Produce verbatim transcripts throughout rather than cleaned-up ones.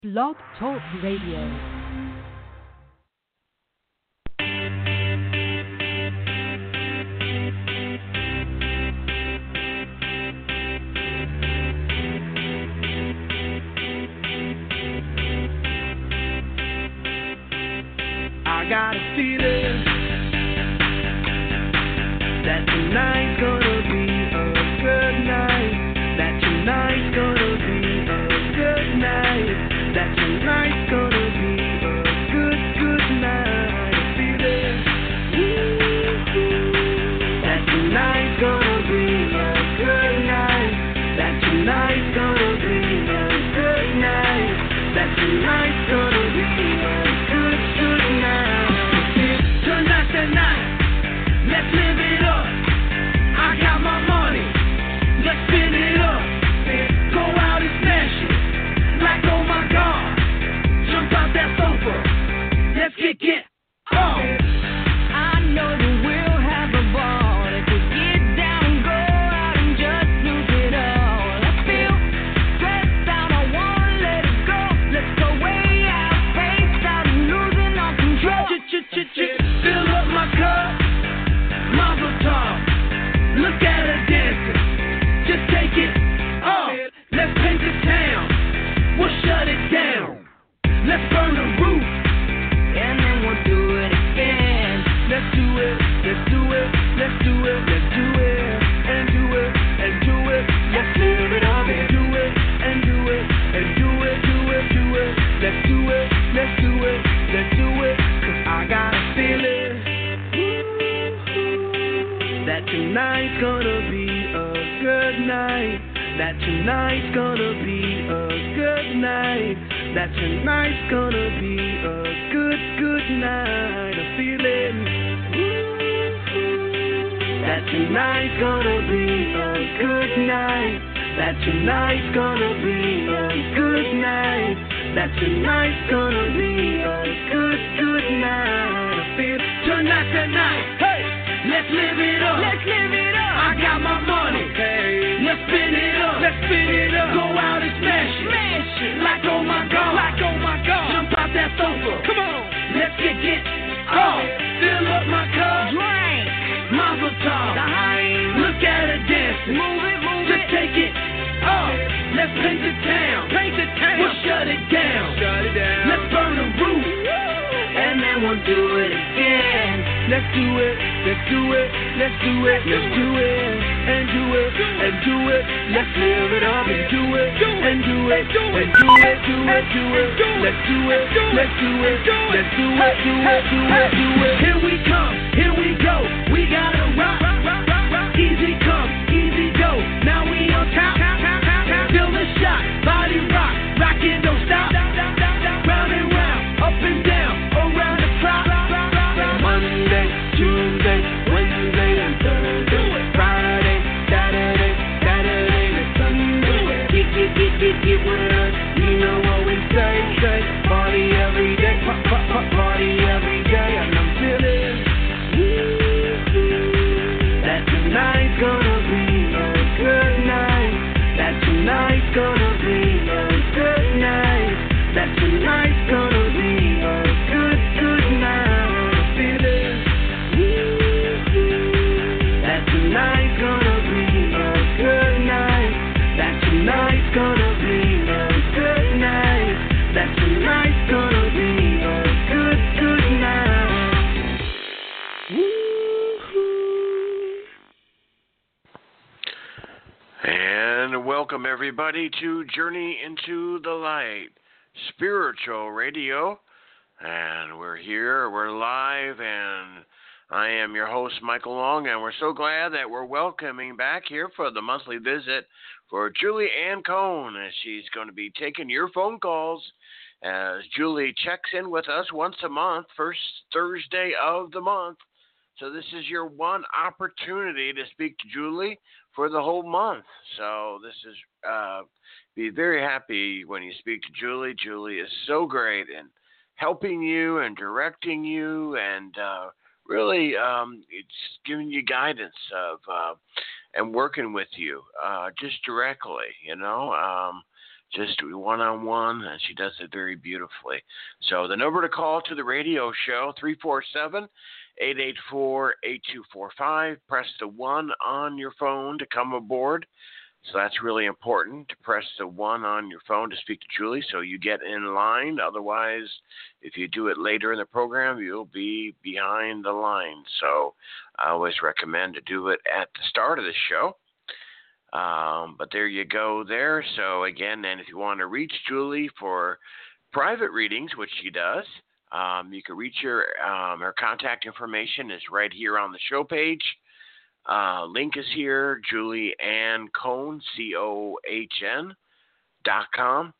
Blog Talk Radio. I got a feeling that tonight's gonna be a good night. That tonight's gonna be a good night. That tonight's gonna be a good, good night. I feel it. That tonight's gonna be a good night. That tonight's gonna be a good night. That tonight's gonna be a good, good night. Tonight, tonight, let's live it up. I got my money, let's spin it up. Go out and smash it, like oh my God. Jump out that sofa, let's get get oh. I know that we'll have a ball if we get down, go out and just lose it all. I feel stressed out, I wanna let it go. Let's go way out, face out, and losing all control. Fill up my cup, Mazel tov. Look at her dancing, just take it off. Let's paint the town, we'll shut it down. Let's burn the roof, And then we'll do it again. let's do it, let's do it, let's do it, let's do it, and do it, and do it. Let's live it up and do it, and do it, and do it, do it, do it. Let's do it, let's do it, let's do it. Cause I got a feeling that tonight's gonna be a good night. That tonight's gonna be a good night. That tonight's gonna be a good, good night. A feeling that tonight's gonna be a good night. That tonight's gonna be a good night. That tonight's gonna be a good, good night. I feel tonight, tonight. Hey, let's live it up. Let's live it up. I got my money. Hey, let's spin it up. Let's spin it up. Go out and smash it. Smash it. Like oh my God. Like oh my God. Jump out that sofa. Come on. Let's get get off. Fill up my cup. Drink. Mazel tov. The high. Look at her dancing. Move it, move Just it. take it off. Let's paint the town. Paint the town. We'll shut it down. Shut it down. Let's burn the roof. And then we'll do it again. Let's do it, let's do it, let's do it, let's do it, and do it, and do it. Let's live it up and do it, and do it, and do it, do it, do it. Let's do it, let's do it, let's do it, do it, do it, do it. Here we come, here we go. We gotta rock, rock, rock, rock. Easy come, easy go. Now we on top, feel the shot, body rock, rockin', don't stop. Round and round, up and down, around the clock. Monday, Tuesday, Wednesday, and Thursday. Friday, Saturday, Saturday, and Sunday. Get, get, get, get, get with us. You know what we say, say. Party every day, pa, pa, pa, party every day. And I'm feeling that tonight's gonna be a good night. That tonight's gonna be a good night. That tonight's gonna be a good, good night. I'm feeling that tonight's gonna be a good night. That tonight's gonna be a good night. That tonight's gonna be a good, good night. Woo-hoo. And welcome everybody to Journey into the Light Spiritual Radio. And we're here, we're live, and I am your host, Michael Long, and we're so glad that we're welcoming back here for the monthly visit for Julie Ann Cohn, as she's going to be taking your phone calls as Julie checks in with us once a month, first Thursday of the month. So this is your one opportunity to speak to Julie for the whole month. So this is, uh, be very happy when you speak to Julie. Julie is so great and helping you and directing you and uh, really um, it's giving you guidance of uh, and working with you uh, just directly, you know. Um, just one-on-one, and she does it very beautifully. So the number to call to the radio show, three four seven, eight eight four, eight two four five. Press the one on your phone to come aboard. So that's really important, to press the one on your phone to speak to Julie so you get in line. Otherwise, if you do it later in the program, you'll be behind the line. So I always recommend to do it at the start of the show. Um, but there you go there. So again, and if you want to reach Julie for private readings, which she does, um, you can reach her. Um, her contact information is right here on the show page. Uh, link is here, Julie Ann Cohn, C O H N dot com.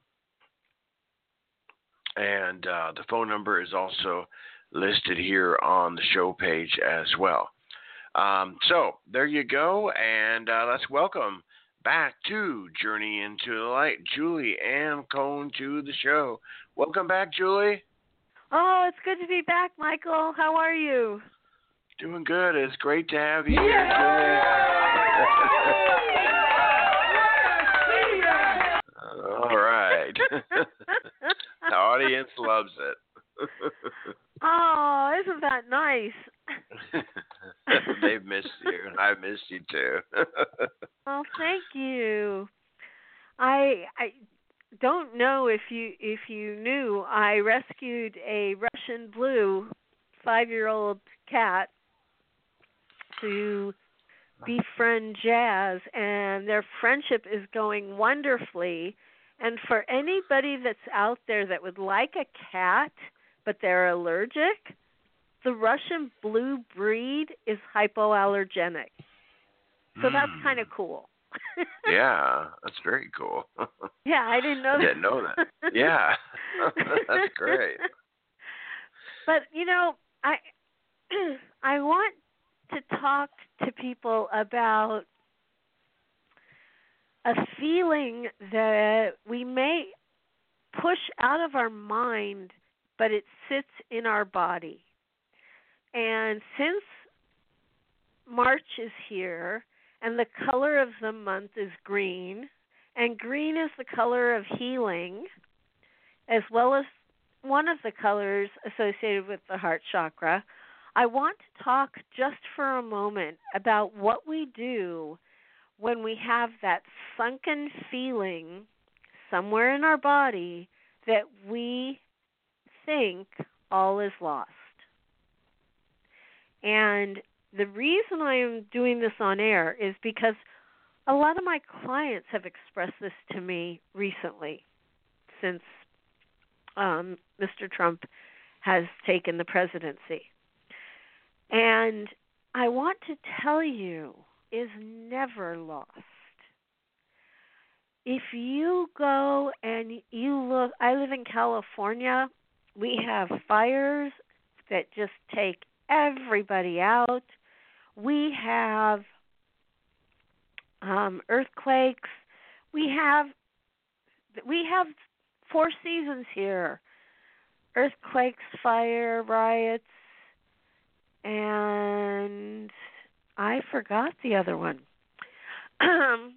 And uh, the phone number is also listed here on the show page as well. Um, so there you go, and uh, let's welcome back to Journey into the Light, Julie Ann Cohn, to the show. Welcome back, Julie. Oh, it's good to be back, Michael. How are you? Doing good. It's great to have you here, Julie. All right. The audience loves it. Oh, isn't that nice? They've missed you. I've missed you too. Oh, thank you. I I don't know if you if you knew I rescued a Russian blue five-year-old cat to befriend Jazz, and their friendship is going wonderfully. And for anybody that's out there that would like a cat but they're allergic, the Russian blue breed is hypoallergenic. So mm. that's kind of cool. Yeah, that's very cool. Yeah, I didn't know I that. didn't know that. Yeah, that's great. But, you know, I I want to talk to people about a feeling that we may push out of our mind, but it sits in our body. And since March is here, and the color of the month is green, and green is the color of healing, as well as one of the colors associated with the heart chakra, I want to talk just for a moment about what we do when we have that sunken feeling somewhere in our body that we think all is lost. And the reason I am doing this on air is because a lot of my clients have expressed this to me recently since um, Mister Trump has taken the presidency. And I want to tell you, is never lost. If you go and you look, I live in California, we have fires that just take everybody out. We have um, earthquakes. We have we have four seasons here: earthquakes, fire, riots, and I forgot the other one. Um,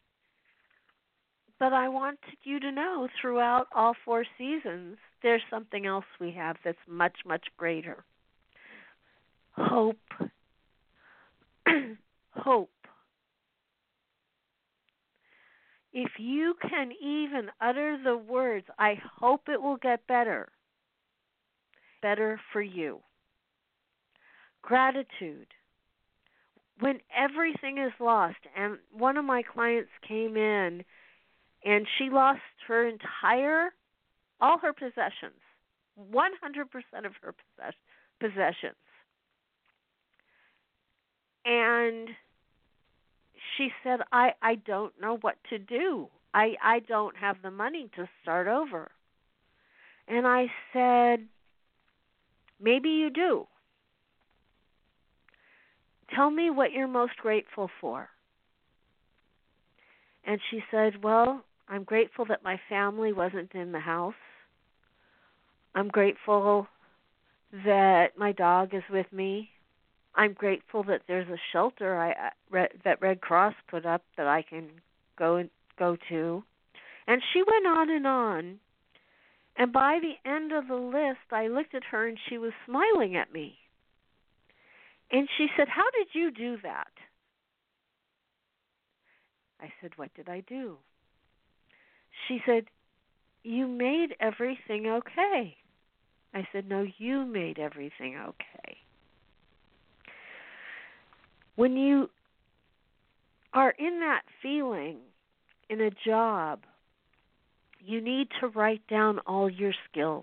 but I want you to know, throughout all four seasons, there's something else we have that's much, much greater. Hope. Hope. If you can even utter the words, I hope it will get better, better for you. Gratitude. When everything is lost, and one of my clients came in and she lost her entire, all her possessions, one hundred percent of her possess- possessions. And she said, I, I don't know what to do. I, I don't have the money to start over. And I said, maybe you do. Tell me what you're most grateful for. And she said, well, I'm grateful that my family wasn't in the house. I'm grateful that my dog is with me. I'm grateful that there's a shelter I, that Red Cross put up that I can go and go to. And she went on and on. And by the end of the list, I looked at her and she was smiling at me. And she said, "How did you do that?" I said, "What did I do?" She said, "You made everything okay." I said, "No, you made everything okay." When you are in that feeling in a job, you need to write down all your skills.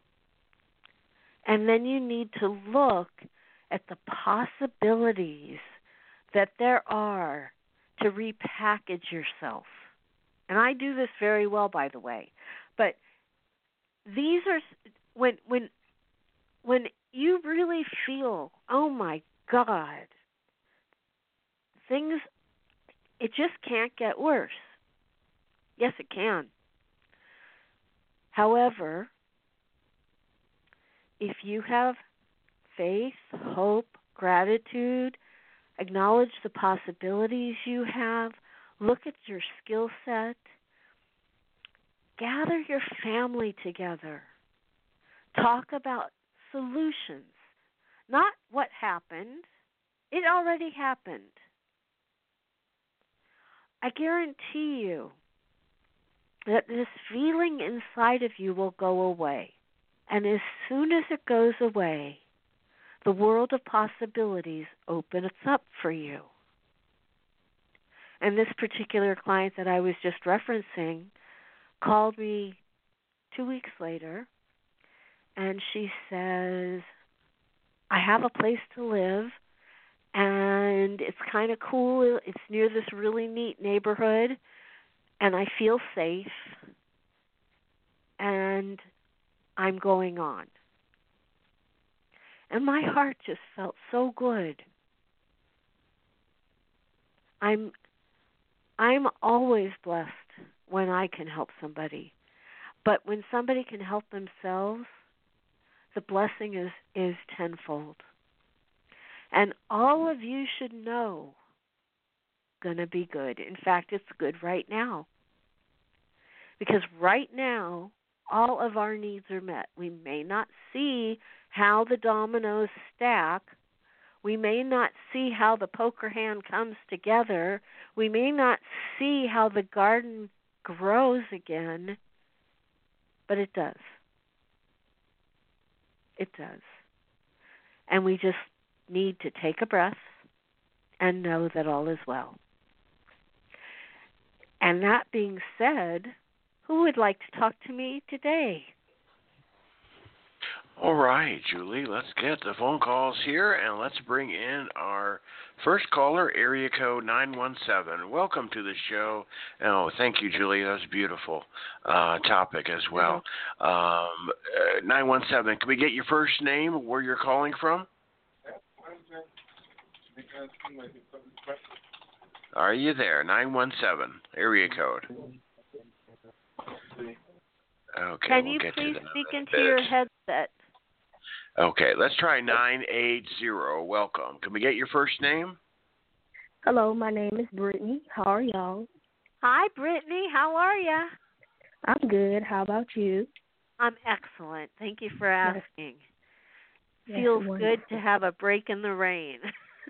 And then you need to look at the possibilities that there are to repackage yourself. And I do this very well, by the way. But these are when when when you really feel, oh my God, things, it just can't get worse. Yes, it can. However, if you have faith, hope, gratitude, acknowledge the possibilities you have, look at your skill set, gather your family together, talk about solutions, not what happened. It already happened. I guarantee you that this feeling inside of you will go away. And as soon as it goes away, the world of possibilities opens up for you. And this particular client that I was just referencing called me two weeks later, and she says, "I have a place to live, and it's kind of cool. It's near this really neat neighborhood, and I feel safe, and I'm going on." And my heart just felt so good. I'm I'm always blessed when I can help somebody. But when somebody can help themselves, the blessing is, is tenfold. And all of you should know going to be good. In fact, it's good right now. Because right now, all of our needs are met. We may not see how the dominoes stack. We may not see how the poker hand comes together. We may not see how the garden grows again, but it does. It does. And we just need to take a breath and know that all is well. And that being said, who would like to talk to me today? All right, Julie, let's get the phone calls here, and let's bring in our first caller, area code nine one seven. Welcome to the show. Oh, thank you, Julie. That was a beautiful uh, topic as well. Um, uh, nine one seven, can we get your first name, where you're calling from? Are you there? nine one seven, area code. Okay, Can we'll you get please to that speak in a into bit. your headset? Okay, let's try nine eight zero. Welcome. Can we get your first name? Hello, my name is Brittany. How are y'all? Hi, Brittany. How are you? I'm good. How about you? I'm excellent. Thank you for asking. Yes, Feels wonderful. good to have a break in the rain.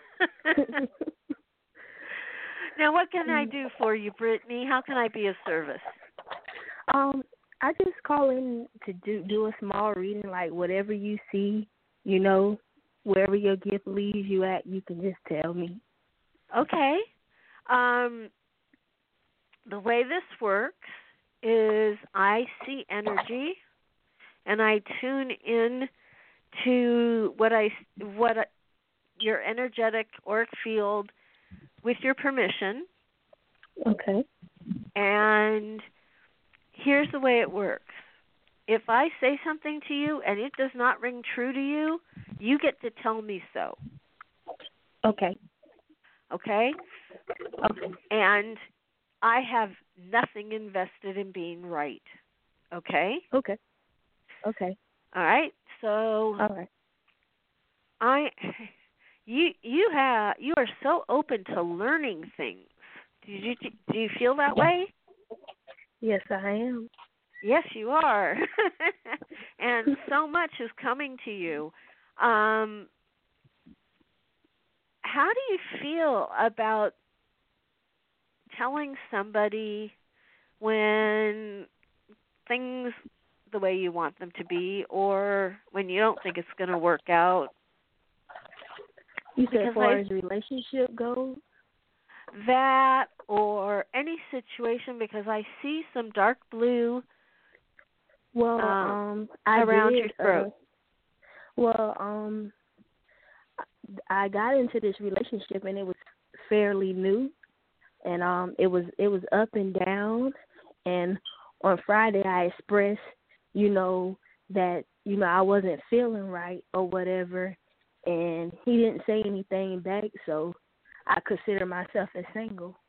Now, what can I do for you, Brittany? How can I be of service? Um, I just call in to do do a small reading, like whatever you see, you know, wherever your gift leads you at, you can just tell me. Okay. Um, the way this works is I see energy, and I tune in to what I what I, your energetic auric field with your permission. Okay. And here's the way it works. If I say something to you and it does not ring true to you, you get to tell me so. Okay. Okay? Okay. And I have nothing invested in being right. Okay? Okay. Okay. All right? So All right. I you you have you are so open to learning things. Do you do you feel that way? Yes, I am. Yes, you are. And so much is coming to you. Um, how do you feel about telling somebody when things the way you want them to be, or when you don't think it's going to work out? You said Because as far I- as relationship goes? That or any situation, because I see some dark blue Well, um, um, I around did, your throat. Uh, well, um, I got into this relationship and it was fairly new, and um, it was it was up and down. And on Friday, I expressed, you know, that you know I wasn't feeling right or whatever, and he didn't say anything back, so I consider myself as single.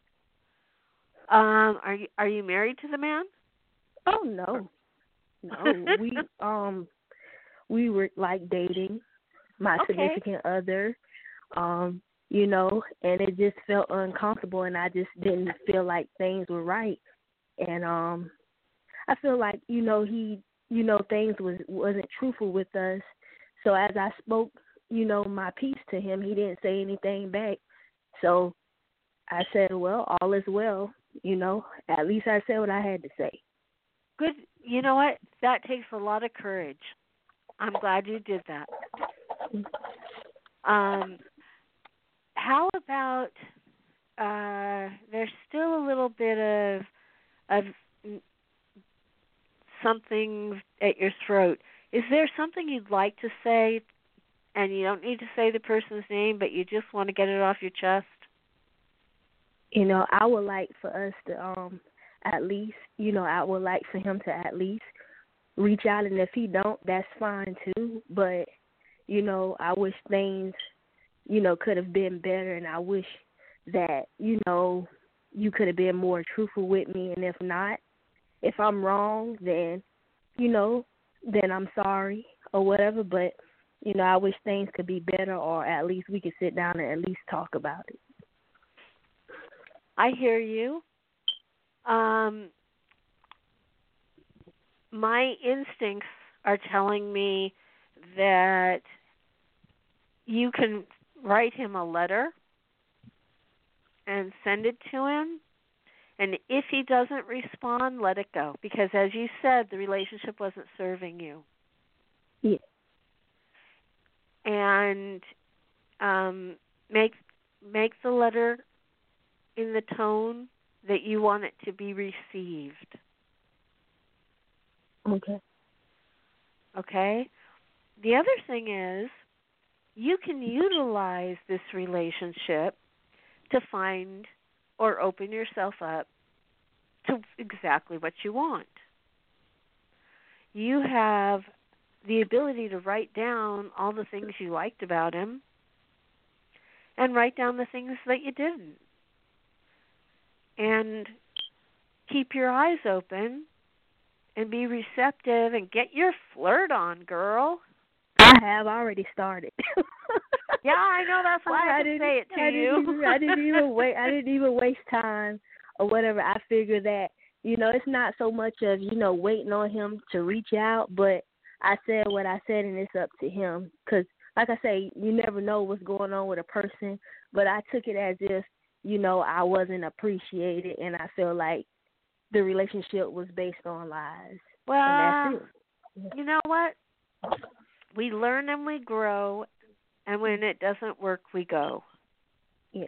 Um, are you are you married to the man? Oh no, no, we um we were like dating, my Okay. significant other, um, you know, and it just felt uncomfortable, and I just didn't feel like things were right, and um, I feel like you know he, you know, things was wasn't truthful with us, so as I spoke, you know, my piece to him, he didn't say anything back, so I said, well, all is well, you know, at least I said what I had to say. Good. You know what? That takes a lot of courage. I'm glad you did that. Um, how about uh, there's still a little bit of of something at your throat. Is there something you'd like to say, and you don't need to say the person's name, but you just want to get it off your chest? You know, I would like for us to um at least, you know, I would like for him to at least reach out, and if he don't, that's fine too. But, you know, I wish things, you know, could have been better, and I wish that, you know, you could have been more truthful with me, and if not, if I'm wrong, then, you know, then I'm sorry or whatever, but, you know, I wish things could be better, or at least we could sit down and at least talk about it. I hear you. Um, my instincts are telling me that you can write him a letter and send it to him. And if he doesn't respond, let it go. Because as you said, the relationship wasn't serving you. Yeah. And um, make make the letter in the tone that you want it to be received. Okay. Okay? The other thing is, you can utilize this relationship to find or open yourself up to exactly what you want. You have the ability to write down all the things you liked about him and write down the things that you didn't. And keep your eyes open and be receptive and get your flirt on, girl. I have already started. Yeah, I know. That's why I, I didn't say it to I you. Didn't even, I didn't even wait. I didn't even waste time or whatever. I figure that, you know, it's not so much of, you know, waiting on him to reach out, but I said what I said, and it's up to him. Because, like I say, you never know what's going on with a person, but I took it as if, you know, I wasn't appreciated, and I feel like the relationship was based on lies. Well, and that's it. You know what? We learn and we grow, and when it doesn't work, we go. Yes.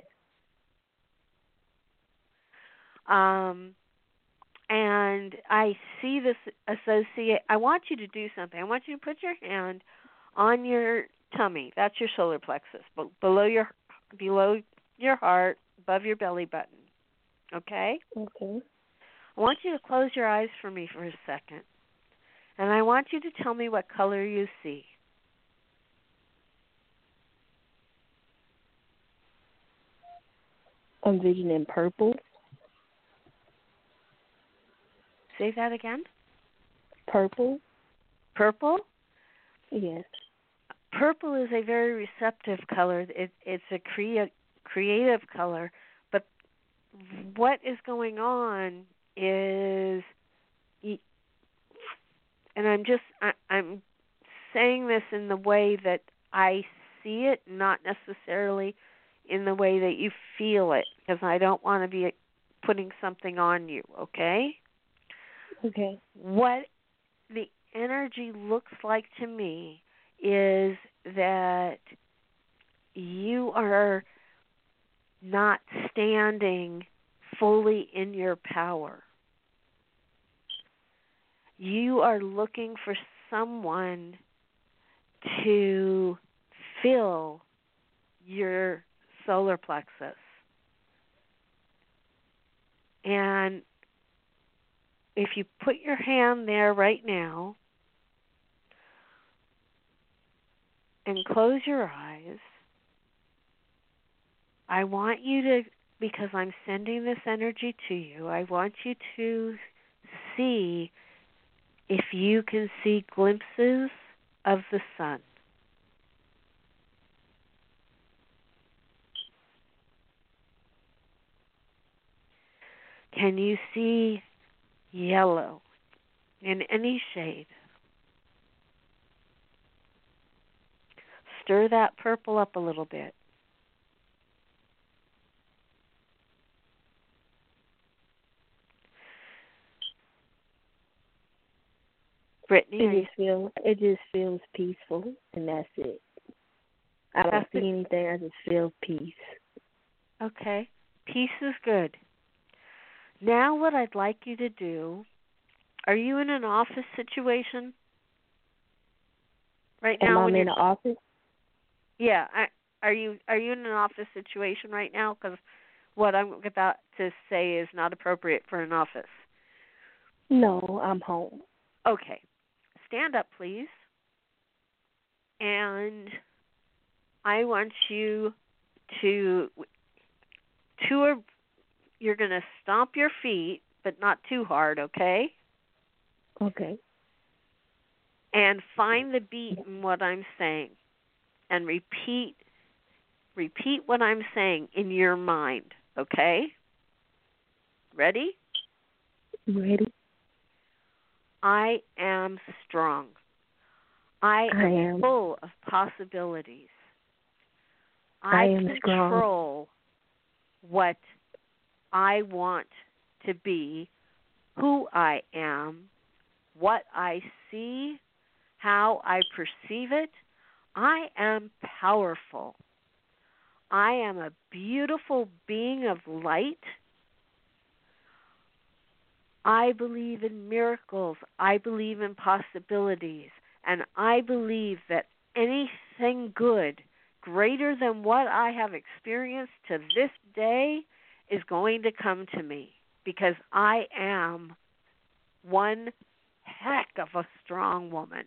Um, and I see this associate. I want you to do something. I want you to put your hand on your tummy. That's your solar plexus, below your below your heart, above your belly button. Okay? Okay. I want you to close your eyes for me for a second. And I want you to tell me what color you see. I'm envisioning purple. Say that again. Purple? Purple? Yes. Purple is a very receptive color. It, it's a crea- creative color. But what is going on is, and I'm just, I, I'm saying this in the way that I see it, not necessarily in the way that you feel it, because I don't want to be putting something on you, okay? Okay. What the energy looks like to me is that you are not standing fully in your power. You are looking for someone to fill your solar plexus. And if you put your hand there right now and close your eyes, I want you to, because I'm sending this energy to you, I want you to see if you can see glimpses of the sun. Can you see yellow in any shade? Stir that purple up a little bit. Brittany, It just feels it just feels peaceful, and that's it. I don't That's see it. anything. I just feel peace. Okay. Peace is good. Now what I'd like you to do, are you in an office situation right Am now? I when in you're, the office? Yeah. I, are you are you in an office situation right now? Because what I'm about to say is not appropriate for an office. No, I'm home. Okay. Stand up, please. And I want you to, two or, you're going to stomp your feet, but not too hard, okay? Okay. And find the beat in what I'm saying. And repeat, repeat what I'm saying in your mind, okay? Ready? Ready? I am strong. I am, I am. full of possibilities. I I am strong. control what I want to be, who I am, what I see, how I perceive it. I am powerful. I am a beautiful being of light. I believe in miracles. I believe in possibilities. And I believe that anything good, greater than what I have experienced to this day, is going to come to me, because I am one heck of a strong woman.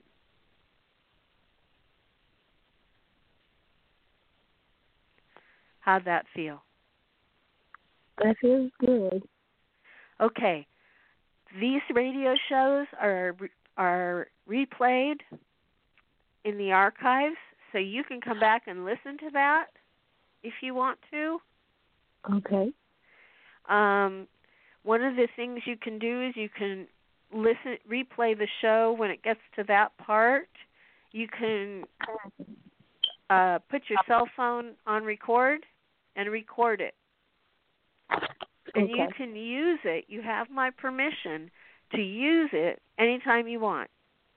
How'd that feel? That feels good. Okay. These radio shows are are replayed in the archives, so you can come back and listen to that if you want to. Okay. Um, one of the things you can do is you can listen, replay the show when it gets to that part. You can uh, put your cell phone on record and record it. And Okay. you can use it. You have my permission to use it anytime you want.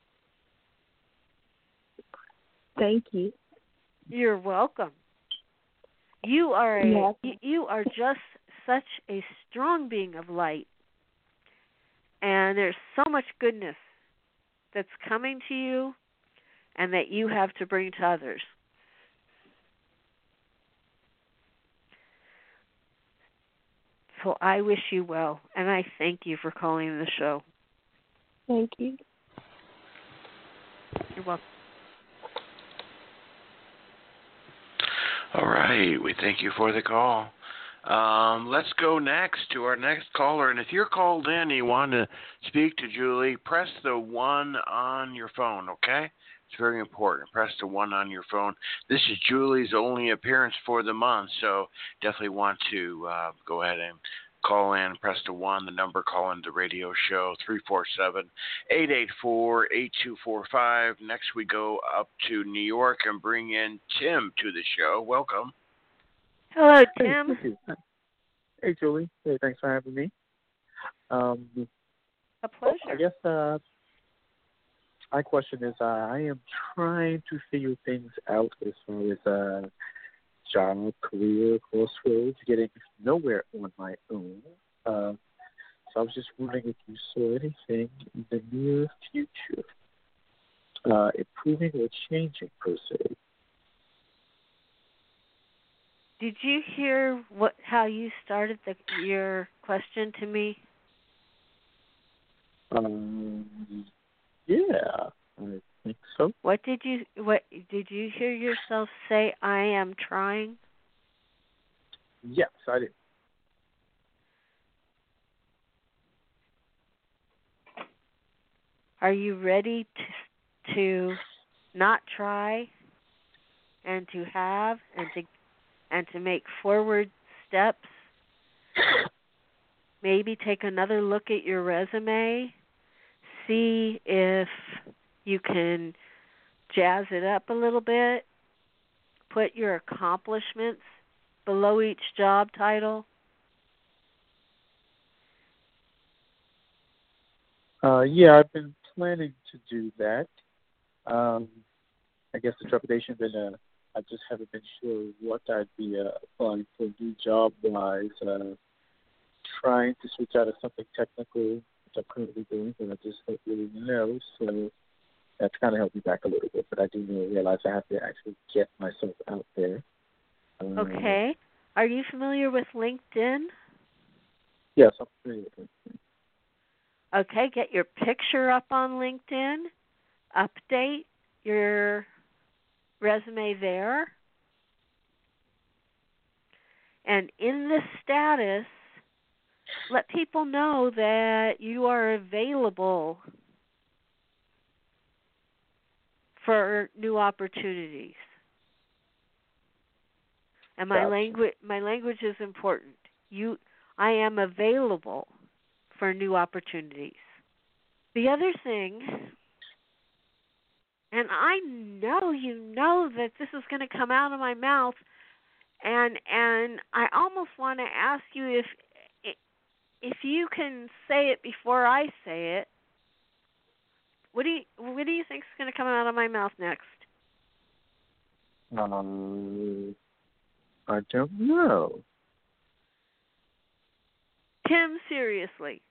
Thank you. You're welcome. You are a, Yeah. you, you are just such a strong being of light. And there's so much goodness that's coming to you and that you have to bring to others. So I wish you well, and I thank you for calling the show. Thank you. You're welcome. All right. We thank you for the call. Um, let's go next to our next caller. And if you're called in and you want to speak to Julie, press the one on your phone, okay? It's very important. Press the one on your phone. This is Julie's only appearance for the month, so definitely want to uh, go ahead and call in, press the one, the number, call in the radio show, three four seven, eight eight four, eight two four five. Next we go up to New York and bring in Tim to the show. Welcome. Hello, Hey, Tim. thank you. Hey, Julie. Hey, thanks for having me. Um, A pleasure. I guess uh, my question is, uh, I am trying to figure things out as far as uh, job, career, crossroads, getting nowhere on my own. Uh, so I was just wondering if you saw anything in the near future, uh, improving or changing per se. Did you hear what how you started the, your question to me? Um, yeah, I think so. What did you what did you hear yourself say? I am trying. Yes, I did. Are you ready to to not try and to have and to and to make forward steps? Maybe take another look at your resume. See if you can jazz it up a little bit. Put your accomplishments below each job title. Uh, yeah, I've been planning to do that. Um, I guess the trepidation been, uh, I just haven't been sure what I'd be uh, applying for new job-wise. Uh, trying to switch out of something technical, which I'm currently doing, but I just don't really know. So that's kind of helped me back a little bit. But I do know, realize I have to actually get myself out there. Um, Okay. Are you familiar with LinkedIn? Yes, I'm familiar with it. Okay, get your picture up on LinkedIn. Update your resume there. And in the status, let people know that you are available for new opportunities. And my Gotcha. language my language is important. You I am available for new opportunities. The other thing, and I know you know that this is going to come out of my mouth, and and I almost want to ask you if if you can say it before I say it. What do you what do you think is going to come out of my mouth next? Um, I don't know. Tim, seriously.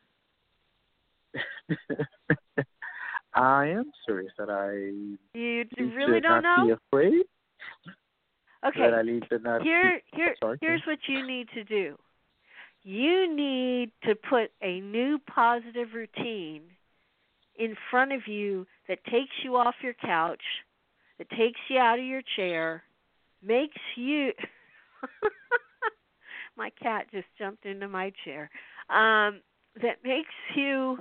I am serious that I You need really to don't not know? be afraid. Okay. That I need to not Here, be, here, sorry, here's what you need to do. You need to put a new positive routine in front of you that takes you off your couch, that takes you out of your chair, makes you... My cat just jumped into my chair. Um, that makes you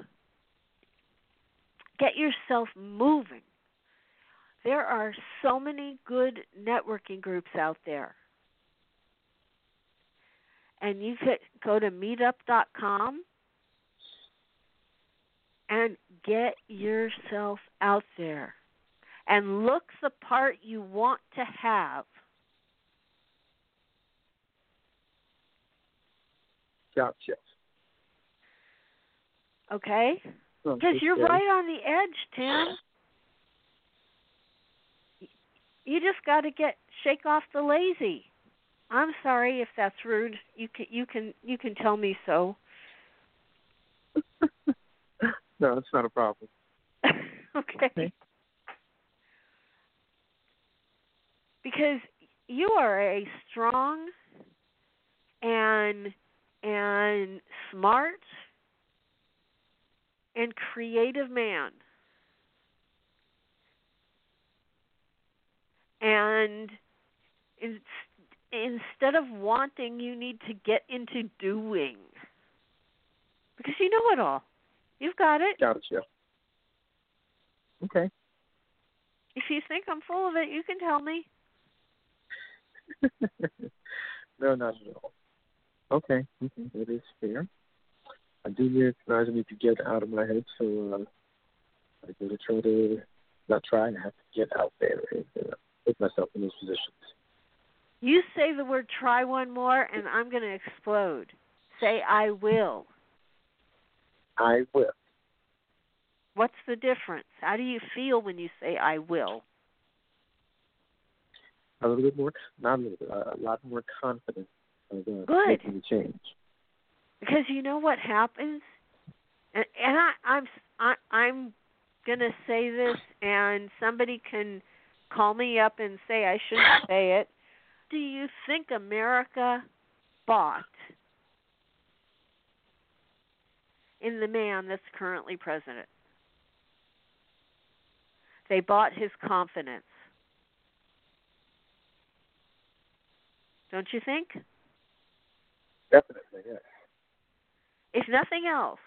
get yourself moving. There are so many good networking groups out there. And you could go to meetup dot com and get yourself out there and look the part you want to have. Gotcha. Okay? Um, Because you're okay. right on the edge, Tim. You just got to get shake off the lazy. I'm sorry if that's rude. You can you can you can tell me so. No, it's not a problem. Okay. Because you are a strong and and smart and creative man. And it's, instead of wanting, you need to get into doing. Because you know it all. You've got it. Gotcha. Okay. If you think I'm full of it, you can tell me. No, not at all. Okay, okay, that is fair. I do recognize I need to get out of my head, so uh, I got to try to, not try, I have to get out there and uh, put myself in those positions. You say the word try one more, and I'm going to explode. Say, I will. I will. What's the difference? How do you feel when you say I will? A little bit more, not a little bit, a lot more confident of uh, Good. making the change. Because you know what happens? And, and I, I'm, I, I'm going to say this, and somebody can call me up and say I shouldn't say it. Do you think America bought in the man that's currently president? They bought his confidence. Don't you think? Definitely, yes. If nothing else,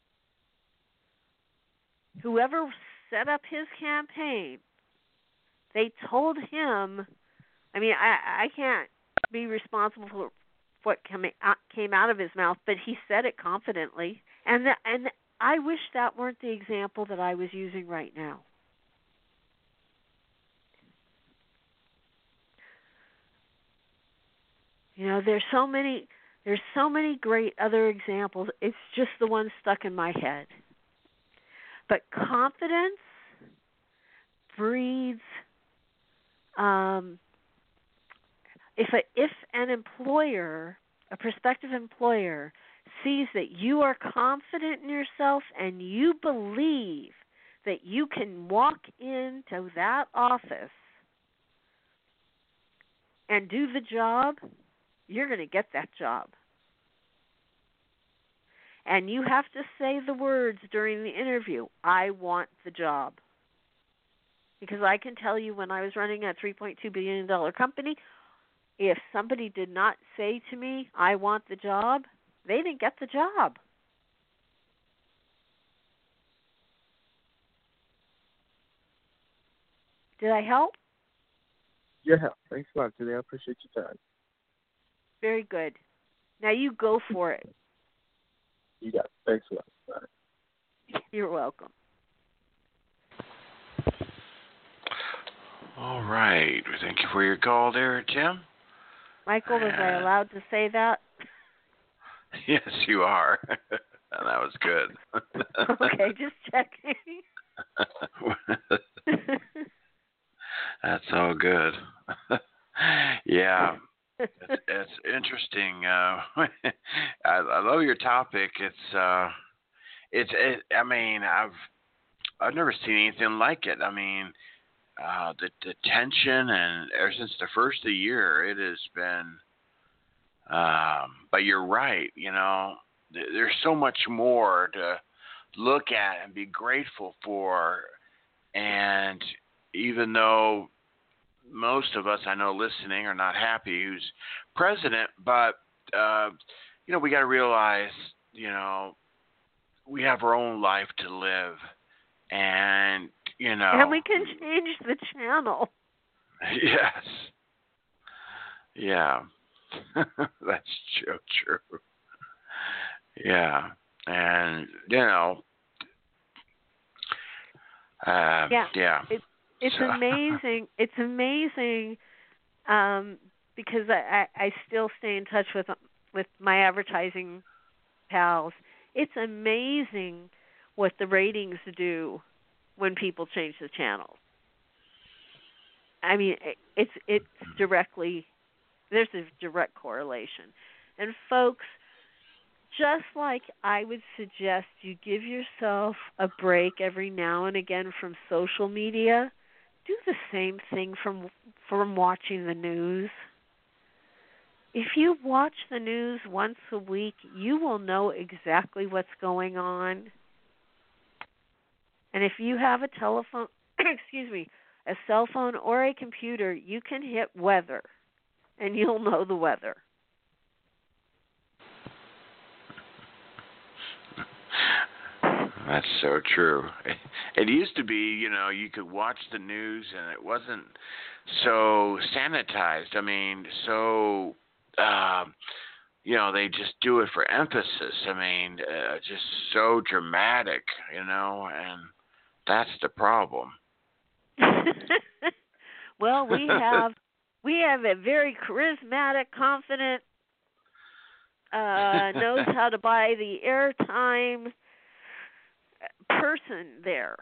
whoever set up his campaign, they told him, I mean, I, I can't be responsible for what came out, came out of his mouth, but he said it confidently. And the, and I wish that weren't the example that I was using right now. You know, there's so many there's so many great other examples. It's just the one stuck in my head. But confidence breeds um, if a, if an employer, a prospective employer, sees that you are confident in yourself and you believe that you can walk into that office and do the job, you're going to get that job. And you have to say the words during the interview, I want the job. Because I can tell you when I was running a three point two billion dollars company, if somebody did not say to me, I want the job, they didn't get the job. Did I help? Your help. Thanks a lot, Julie. I appreciate your time. Very good. Now you go for it. You got it. Thanks a lot. Bye. You're welcome. All right. Thank you for your call there, Tim. Michael, was I allowed to say that? Yes, you are. And that was good. Okay, just checking. That's all good. Yeah. It's, it's interesting. Uh, I, I love your topic. It's, uh, it's. It, I mean, I've, I've never seen anything like it. I mean, uh, the, the tension, and ever since the first of the year, it has been. Um, but you're right. You know, th- there's so much more to look at and be grateful for, and even though most of us I know listening are not happy who's president, but, uh, you know, we got to realize, you know, we have our own life to live, and, you know. And we can change the channel. Yes. Yeah. That's so true. Yeah. And, you know. Uh, yeah. Yeah. It, It's so. amazing. It's amazing um, because I, I, I still stay in touch with with my advertising pals. It's amazing what the ratings do when people change the channel. I mean, it, it's it's directly there's a direct correlation. And folks, just like I would suggest you give yourself a break every now and again from social media, do the same thing from from watching the news. If you watch the news once a week, you will know exactly what's going on. And if you have a telephone, excuse me, a cell phone or a computer, you can hit weather, and you'll know the weather. That's so true. It used to be, you know, you could watch the news and it wasn't so sanitized. I mean, so, uh, you know, they just do it for emphasis. I mean, uh, just so dramatic, you know, and that's the problem. Well, we have we have a very charismatic, confident, uh, knows how to buy the airtime person there.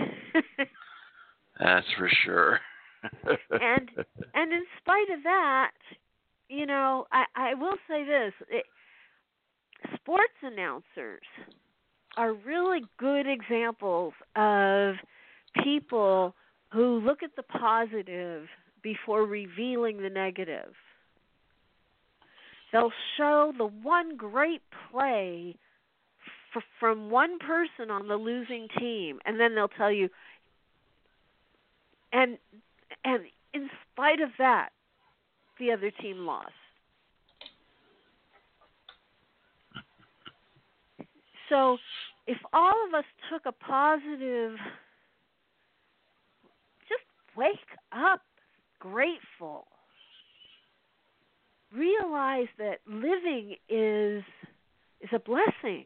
That's for sure. and and in spite of that, you know, I, I will say this: it, sports announcers are really good examples of people who look at the positive before revealing the negative. They'll show the one great play f- from one person on the losing team, and then they'll tell you, and and in spite of that, the other team lost. So if all of us took a positive, just wake up grateful, realize that living is is a blessing.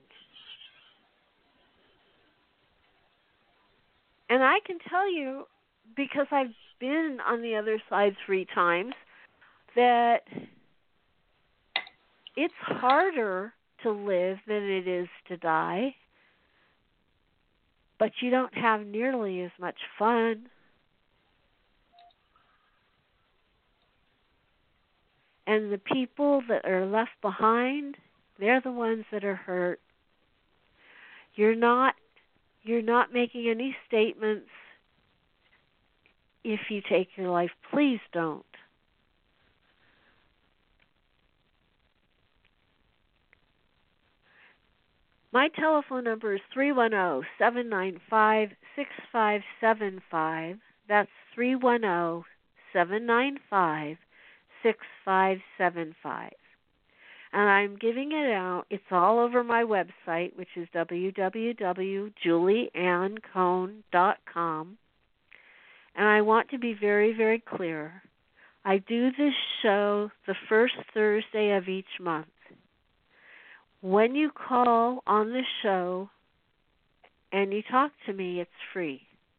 And I can tell you, because I've been on the other side three times, that it's harder to live than it is to die, but you don't have nearly as much fun. And the people that are left behind, they're the ones that are hurt. You're not you're not making any statements if you take your life. Please don't. My telephone number is three one zero, seven nine five, six five seven five. That's three one zero, seven nine five, six five seven five. And I'm giving it out. It's all over my website, which is w w w dot julie ann cohn dot com. And I want to be very, very clear. I do this show the first Thursday of each month. When you call on the show and you talk to me, it's free.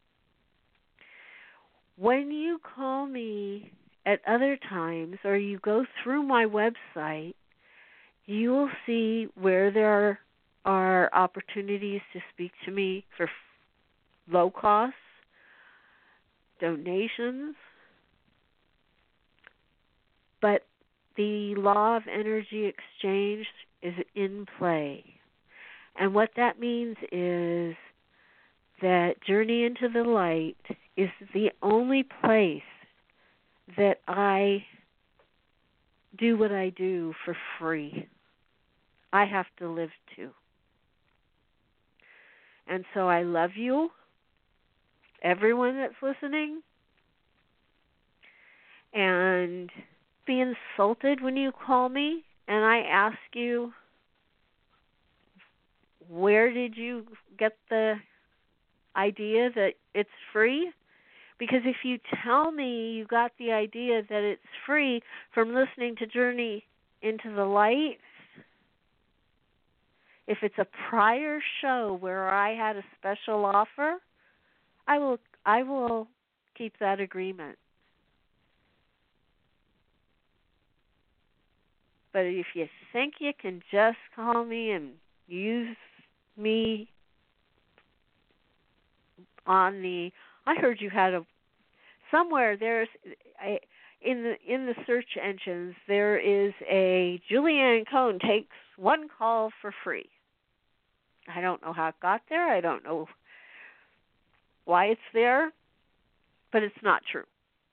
When you call me at other times or you go through my website, you will see where there are opportunities to speak to me for low costs, donations, but the law of energy exchange is in play. And what that means is that Journey into the Light is the only place that I do what I do for free. I have to live too. And so I love you, everyone that's listening, and be insulted when you call me and I ask you, where did you get the idea that it's free? Because if you tell me you got the idea that it's free from listening to Journey into the Light, if it's a prior show where I had a special offer, I will I will keep that agreement. But if you think you can just call me and use me on the, I heard you had a, somewhere there's a, in the in the search engines there is a Julie Ann Cohn takes one call for free. I don't know how it got there. I don't know why it's there, but it's not true.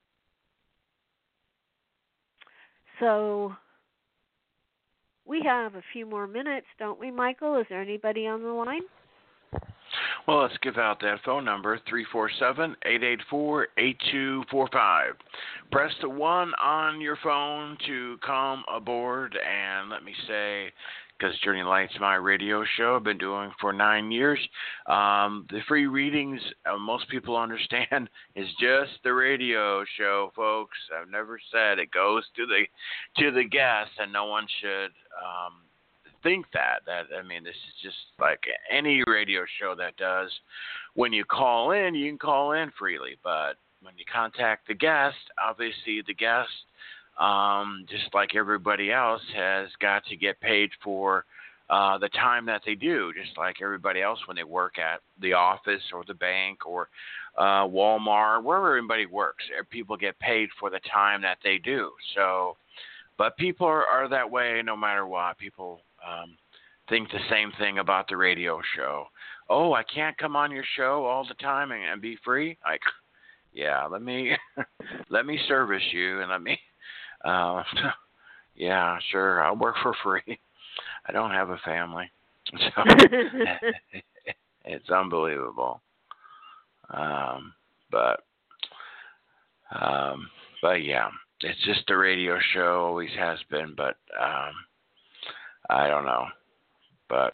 So we have a few more minutes, don't we, Michael? Is there anybody on the line? Well, let's give out that phone number, three four seven, eight eight four, eight two four five. Press the one on your phone to come aboard, and let me say because Journey Light's my radio show. I've been doing for nine years. Um, the free readings, uh, most people understand, is just the radio show, folks. I've never said it goes to the to the guest, and no one should um, think that. That I mean, this is just like any radio show that does. When you call in, you can call in freely, but when you contact the guest, obviously the guest, um, just like everybody else, has got to get paid for uh, the time that they do, just like everybody else when they work at the office or the bank or uh, Walmart, wherever everybody works. People get paid for the time that they do. So, but people are, are that way no matter what. People um, think the same thing about the radio show. Oh, I can't come on your show all the time and, and be free? Like, yeah, let me let me service you and let me, uh, yeah, sure, I'll work for free. I don't have a family, so it's unbelievable. Um, but, um, but yeah, it's just a radio show, always has been. But um, I don't know, but.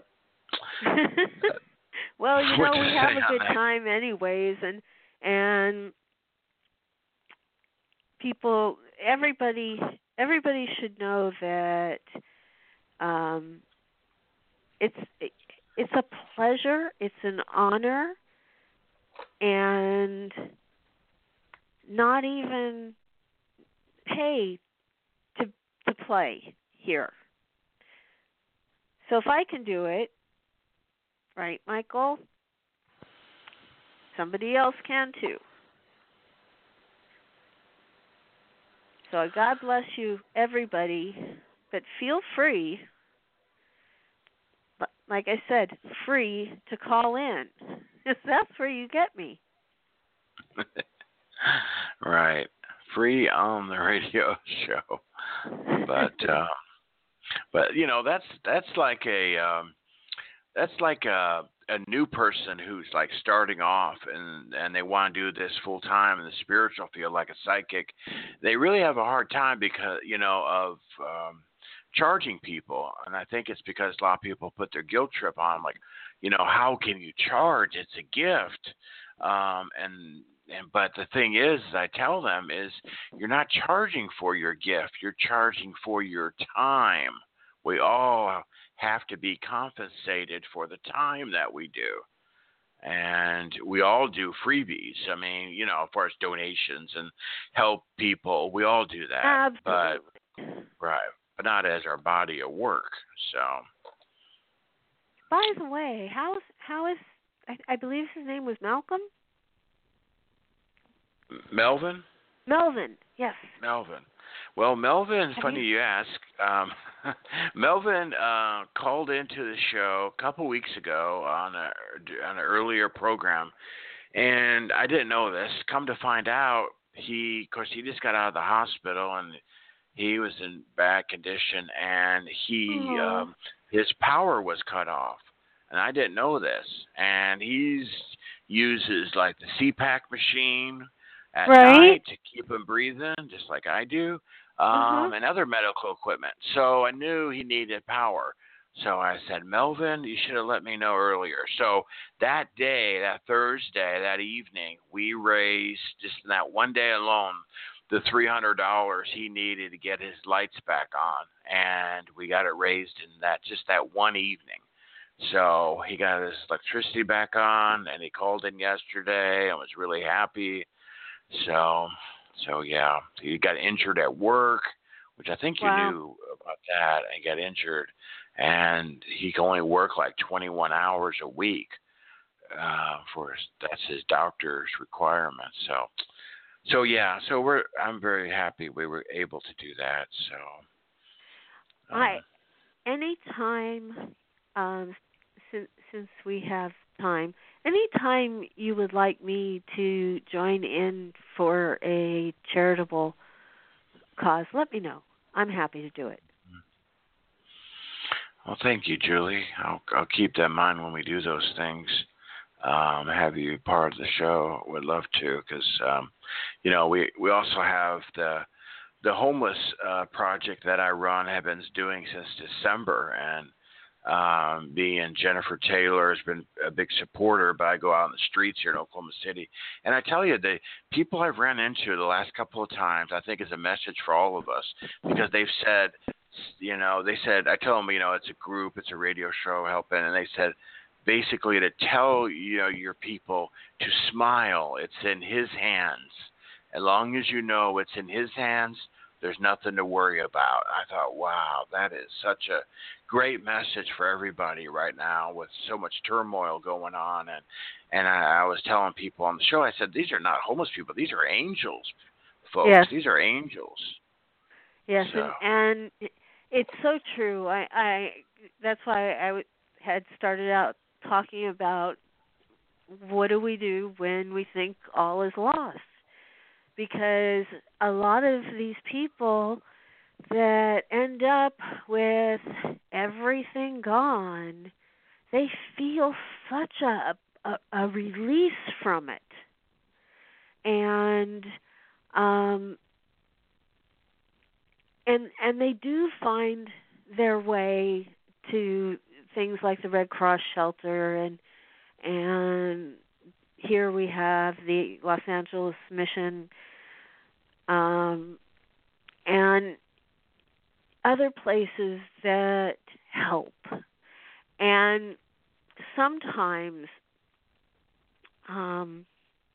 Well, you know, What to we have say a on good that? time anyways, and and people, everybody, everybody should know that um, it's it's a pleasure, it's an honor, and not even pay to to play here. So if I can do it, right, Michael? Somebody else can too. So God bless you, everybody. But feel free, like I said, free to call in. That's where you get me. Right. Free on the radio show. But, uh, but you know, that's that's like a... Um, That's like a, a new person who's like starting off and, and they want to do this full time in the spiritual field, like a psychic. They really have a hard time because, you know, of um, charging people. And I think it's because a lot of people put their guilt trip on, like, you know, how can you charge? It's a gift. Um, and, and, but the thing is, I tell them is you're not charging for your gift. You're charging for your time. We all have to be compensated for the time that we do. And we all do freebies. I mean, you know, as far as donations and help people, we all do that. Absolutely. But, right, but not as our body of work. So. By the way, how is, how is I, I believe his name was Malcolm? Melvin? Melvin, yes. Melvin. Well, Melvin, Have funny you- you ask. Um, Melvin uh, called into the show a couple weeks ago on a on an earlier program, and I didn't know this. Come to find out, he, of course, he just got out of the hospital and he was in bad condition, and he Aw. um, his power was cut off, and I didn't know this. And he's uses like the C PAC machine at Right. night to keep him breathing, just like I do. Um, Uh-huh. and other medical equipment. So I knew he needed power. So I said, Melvin, you should have let me know earlier. So that day, that Thursday, that evening, we raised, just in that one day alone, the three hundred dollars he needed to get his lights back on. And we got it raised in that just that one evening. So he got his electricity back on, and he called in yesterday and was really happy. So... So, yeah, he got injured at work, which I think you Wow. knew about that. He got injured, and he can only work like twenty-one hours a week. Uh, for that's his doctor's requirement. So, so yeah, so we're I'm very happy we were able to do that. So, um, I anytime um, since since we have time, anytime you would like me to join in for a charitable cause, let me know. I'm happy to do it. well, thank you, Julie. I'll I'll keep that in mind when we do those things. Um, have you part of the show? Would love to, because um, you know we we also have the the homeless uh, project that I run. Have been doing since December, and Um, being Jennifer Taylor has been a big supporter, but I go out in the streets here in Oklahoma City, and I tell you, the people I've ran into the last couple of times, I think is a message for all of us, because they've said, you know, they said, I tell them, you know, it's a group, it's a radio show helping, and they said, basically to tell, you know, your people to smile. It's in his hands. As long as you know it's in his hands, there's nothing to worry about. I thought, wow, that is such a great message for everybody right now with so much turmoil going on. And, and I, I was telling people on the show, I said, these are not homeless people. These are angels, folks. Yes. These are angels. Yes, So. and, and it's so true. I, I that's why I w- had started out talking about what do we do when we think all is lost, because a lot of these people that end up with everything gone, they feel such a a, a release from it, and um and and they do find their way to things like the Red Cross shelter, and and here we have the Los Angeles Mission, um, and other places that help. And sometimes, um,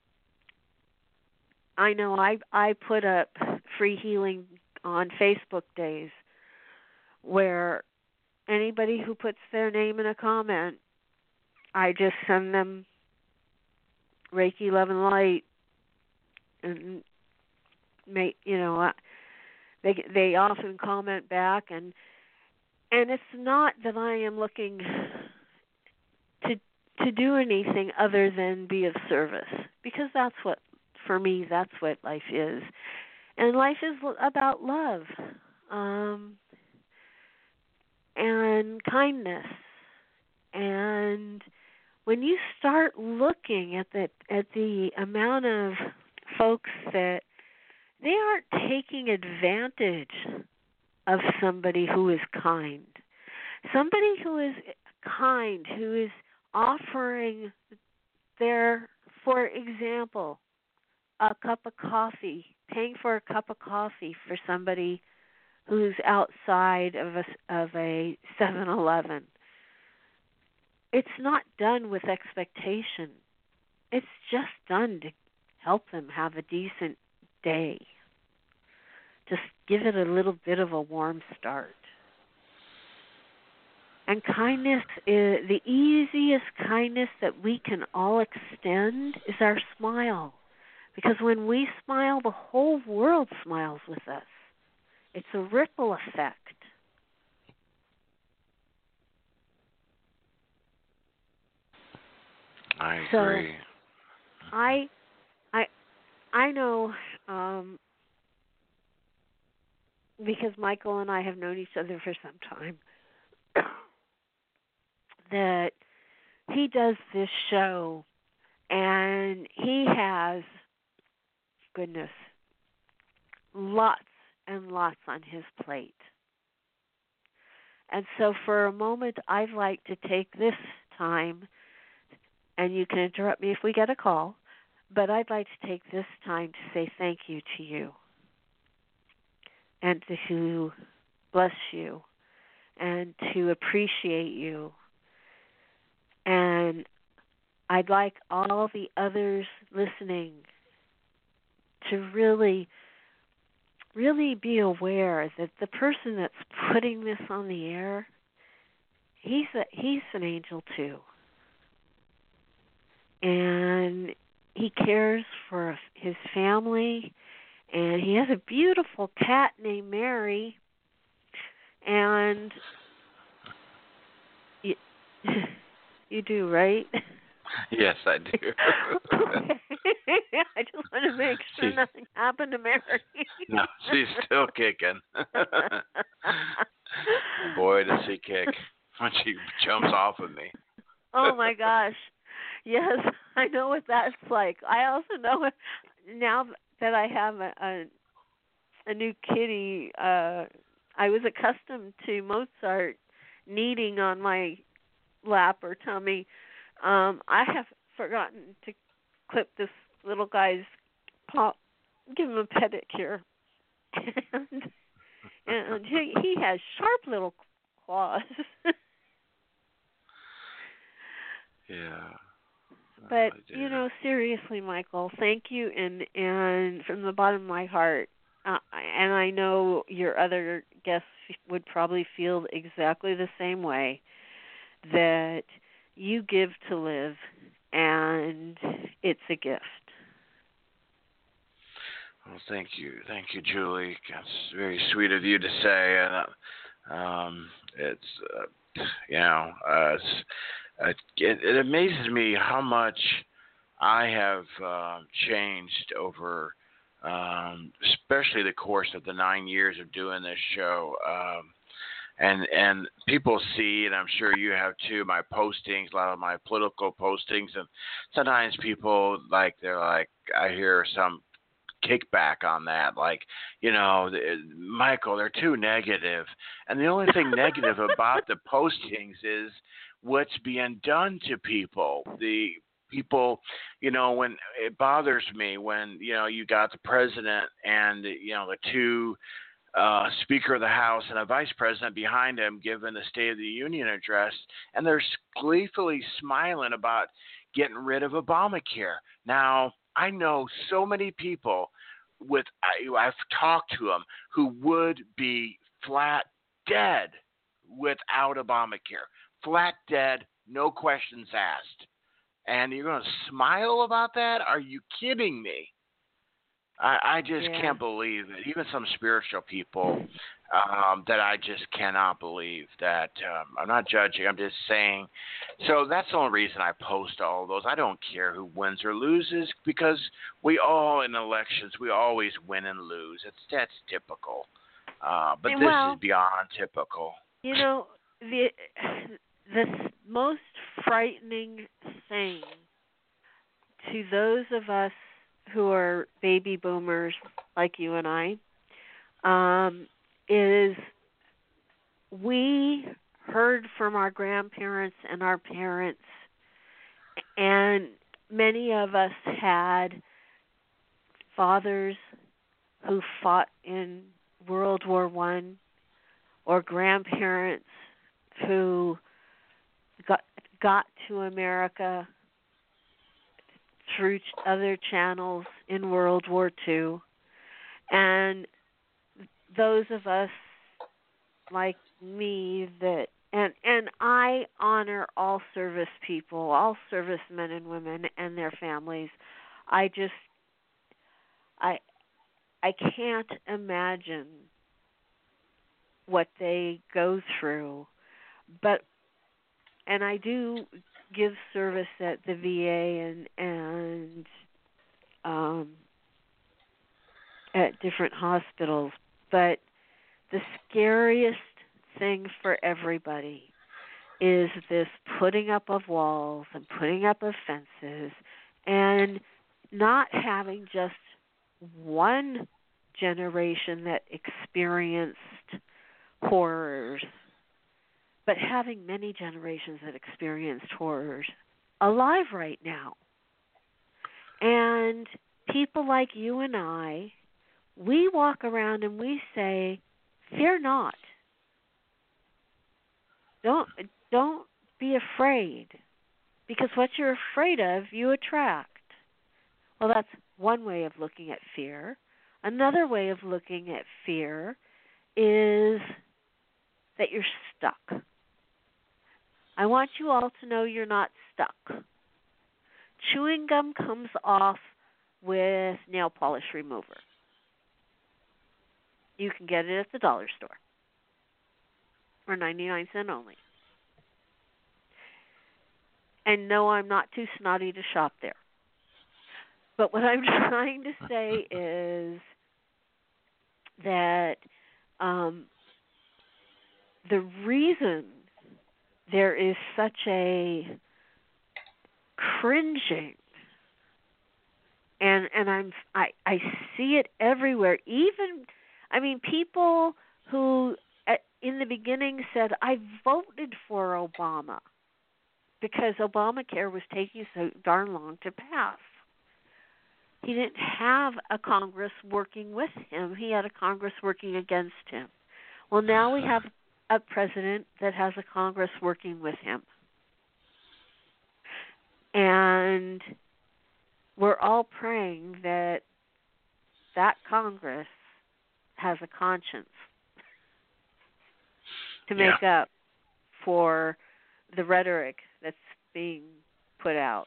I know I I put up free healing on Facebook days where anybody who puts their name in a comment, I just send them Reiki, love, and light, and make you know uh, they they often comment back, and and it's not that I am looking to to do anything other than be of service, because that's what, for me, that's what life is, and life is about love. Um, and kindness. And when you start looking at the at the amount of folks that they aren't taking advantage of somebody who is kind, somebody who is kind, who is offering their, for example, a cup of coffee, paying for a cup of coffee for somebody who's outside of a, of a seven eleven. It's not done with expectation. It's just done to help them have a decent day. Just give it a little bit of a warm start. And kindness, is, the easiest kindness that we can all extend is our smile. Because when we smile, the whole world smiles with us. It's a ripple effect. I so agree. I, I, I know um, because Michael and I have known each other for some time that he does this show, and he has, goodness, lots and lots on his plate. And so for a moment, I'd like to take this time, and you can interrupt me if we get a call, but I'd like to take this time to say thank you to you and to bless you and to appreciate you. And I'd like all the others listening to really really be aware that the person that's putting this on the air, he's a, he's an angel too. And he cares for his family, and he has a beautiful cat named Mary, and you, you do, right? Yes, I do. I just want to make sure She's, nothing happened to Mary. No, she's still kicking. Boy, does she kick when she jumps off of me. Oh, my gosh. Yes, I know what that's like. I also know now that I have a, a, a new kitty, uh, I was accustomed to Mozart, kneading on my lap or tummy. Um, I have forgotten to clip this little guy's paw, give him a pedicure, and and he, he has sharp little claws. Yeah. But Oh, you dear. know, seriously, Michael, thank you, and and from the bottom of my heart, uh, and I know your other guests would probably feel exactly the same way, that you give to live, and it's a gift. Well, thank you, thank you, Julie. That's very sweet of you to say, and uh, um, it's uh, you know, uh, it's, uh, it, it amazes me how much I have uh, changed over, um, especially the course of the nine years of doing this show. Um, and and people see, and I'm sure you have too, my postings, a lot of my political postings, and sometimes people like they're like, I hear some kickback on that, like, you know, Michael, they're too negative. And the only thing negative about the postings is what's being done to people. The people, you know, when it bothers me when, you know, you got the president and, you know, the two uh, Speaker of the House and a vice president behind him giving the State of the Union address, and they're gleefully smiling about getting rid of Obamacare. Now, I know so many people with I, I've talked to them who would be flat dead without Obamacare. Flat dead, no questions asked. And you're going to smile about that? Are you kidding me? I, I just Yeah. can't believe it. Even some spiritual people um, that I just cannot believe that. Um, I'm not judging. I'm just saying. So that's the only reason I post all of those. I don't care who wins or loses because we all in elections, we always win and lose. It's that's typical. Uh, but this well, is beyond typical. You know, the the most frightening thing to those of us who are baby boomers like you and I um, is we heard from our grandparents and our parents, and many of us had fathers who fought in World War One, or grandparents who got got to America through other channels in World War Two, and those of us like me that and and I honor all service people, all servicemen and women and their families. I just I I can't imagine what they go through, but and I do give service at the V A and and um, at different hospitals, but the scariest thing for everybody is this putting up of walls and putting up of fences and not having just one generation that experienced horrors, but having many generations that experienced horrors alive right now. And people like you and I, we walk around and we say, fear not. Don't don't be afraid, because what you're afraid of, you attract. Well, that's one way of looking at fear. Another way of looking at fear is that you're stuck. I want you all to know you're not stuck. Chewing gum comes off with nail polish remover. You can get it at the dollar store for ninety-nine cents only. And no, I'm not too snotty to shop there. But what I'm trying to say is that um, the reason there is such a cringing, and and I'm I, I see it everywhere. Even I mean people who at, in the beginning said, I voted for Obama because Obamacare was taking so darn long to pass. He didn't have a Congress working with him. He had a Congress working against him. Well, now we have a president that has a Congress working with him. And we're all praying that that Congress has a conscience to make yeah. up for the rhetoric that's being put out.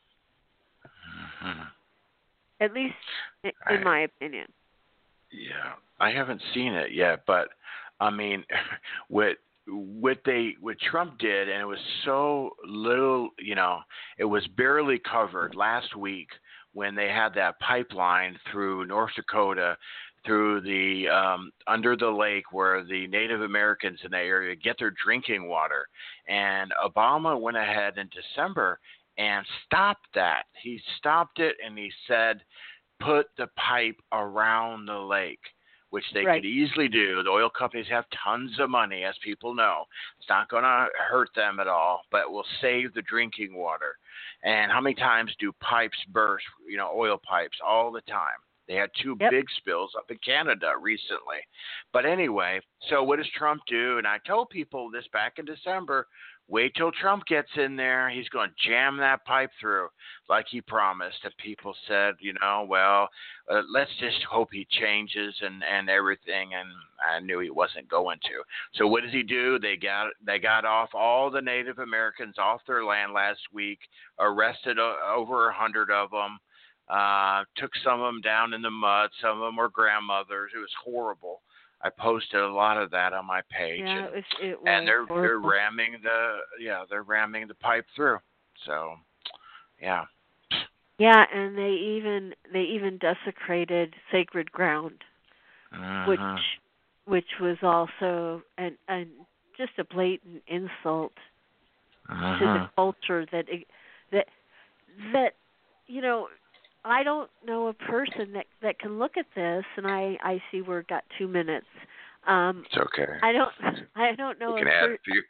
Mm-hmm. At least in I, my opinion. Yeah, I haven't seen it yet, but I mean, what what they what Trump did, and it was so little, you know, it was barely covered last week when they had that pipeline through North Dakota, through the um, under the lake where the Native Americans in that area get their drinking water, and Obama went ahead in December and stopped that. He stopped it, and he said, put the pipe around the lake, which they right. could easily do. The oil companies have tons of money, as people know. It's not going to hurt them at all, but it will save the drinking water. And how many times do pipes burst, you know, oil pipes, all the time? They had two yep. big spills up in Canada recently. But anyway, so what does Trump do? And I told people this back in December, wait till Trump gets in there. He's going to jam that pipe through like he promised. And people said, you know, well, uh, let's just hope he changes and, and everything. And I knew he wasn't going to. So what does he do? They got they got off all the Native Americans off their land last week, arrested uh, over a hundred of them, uh, took some of them down in the mud. Some of them were grandmothers. It was horrible. I posted a lot of that on my page, yeah, and, it was, it was and they're horrible. they're ramming the yeah they're ramming the pipe through. So, yeah. Yeah, and they even they even desecrated sacred ground, Uh-huh. which which was also an, an just a blatant insult Uh-huh. to the culture that that that you know. I don't know a person that that can look at this, and I, I see we've got two minutes. Um, It's okay. I don't I don't know You a can add per- a few.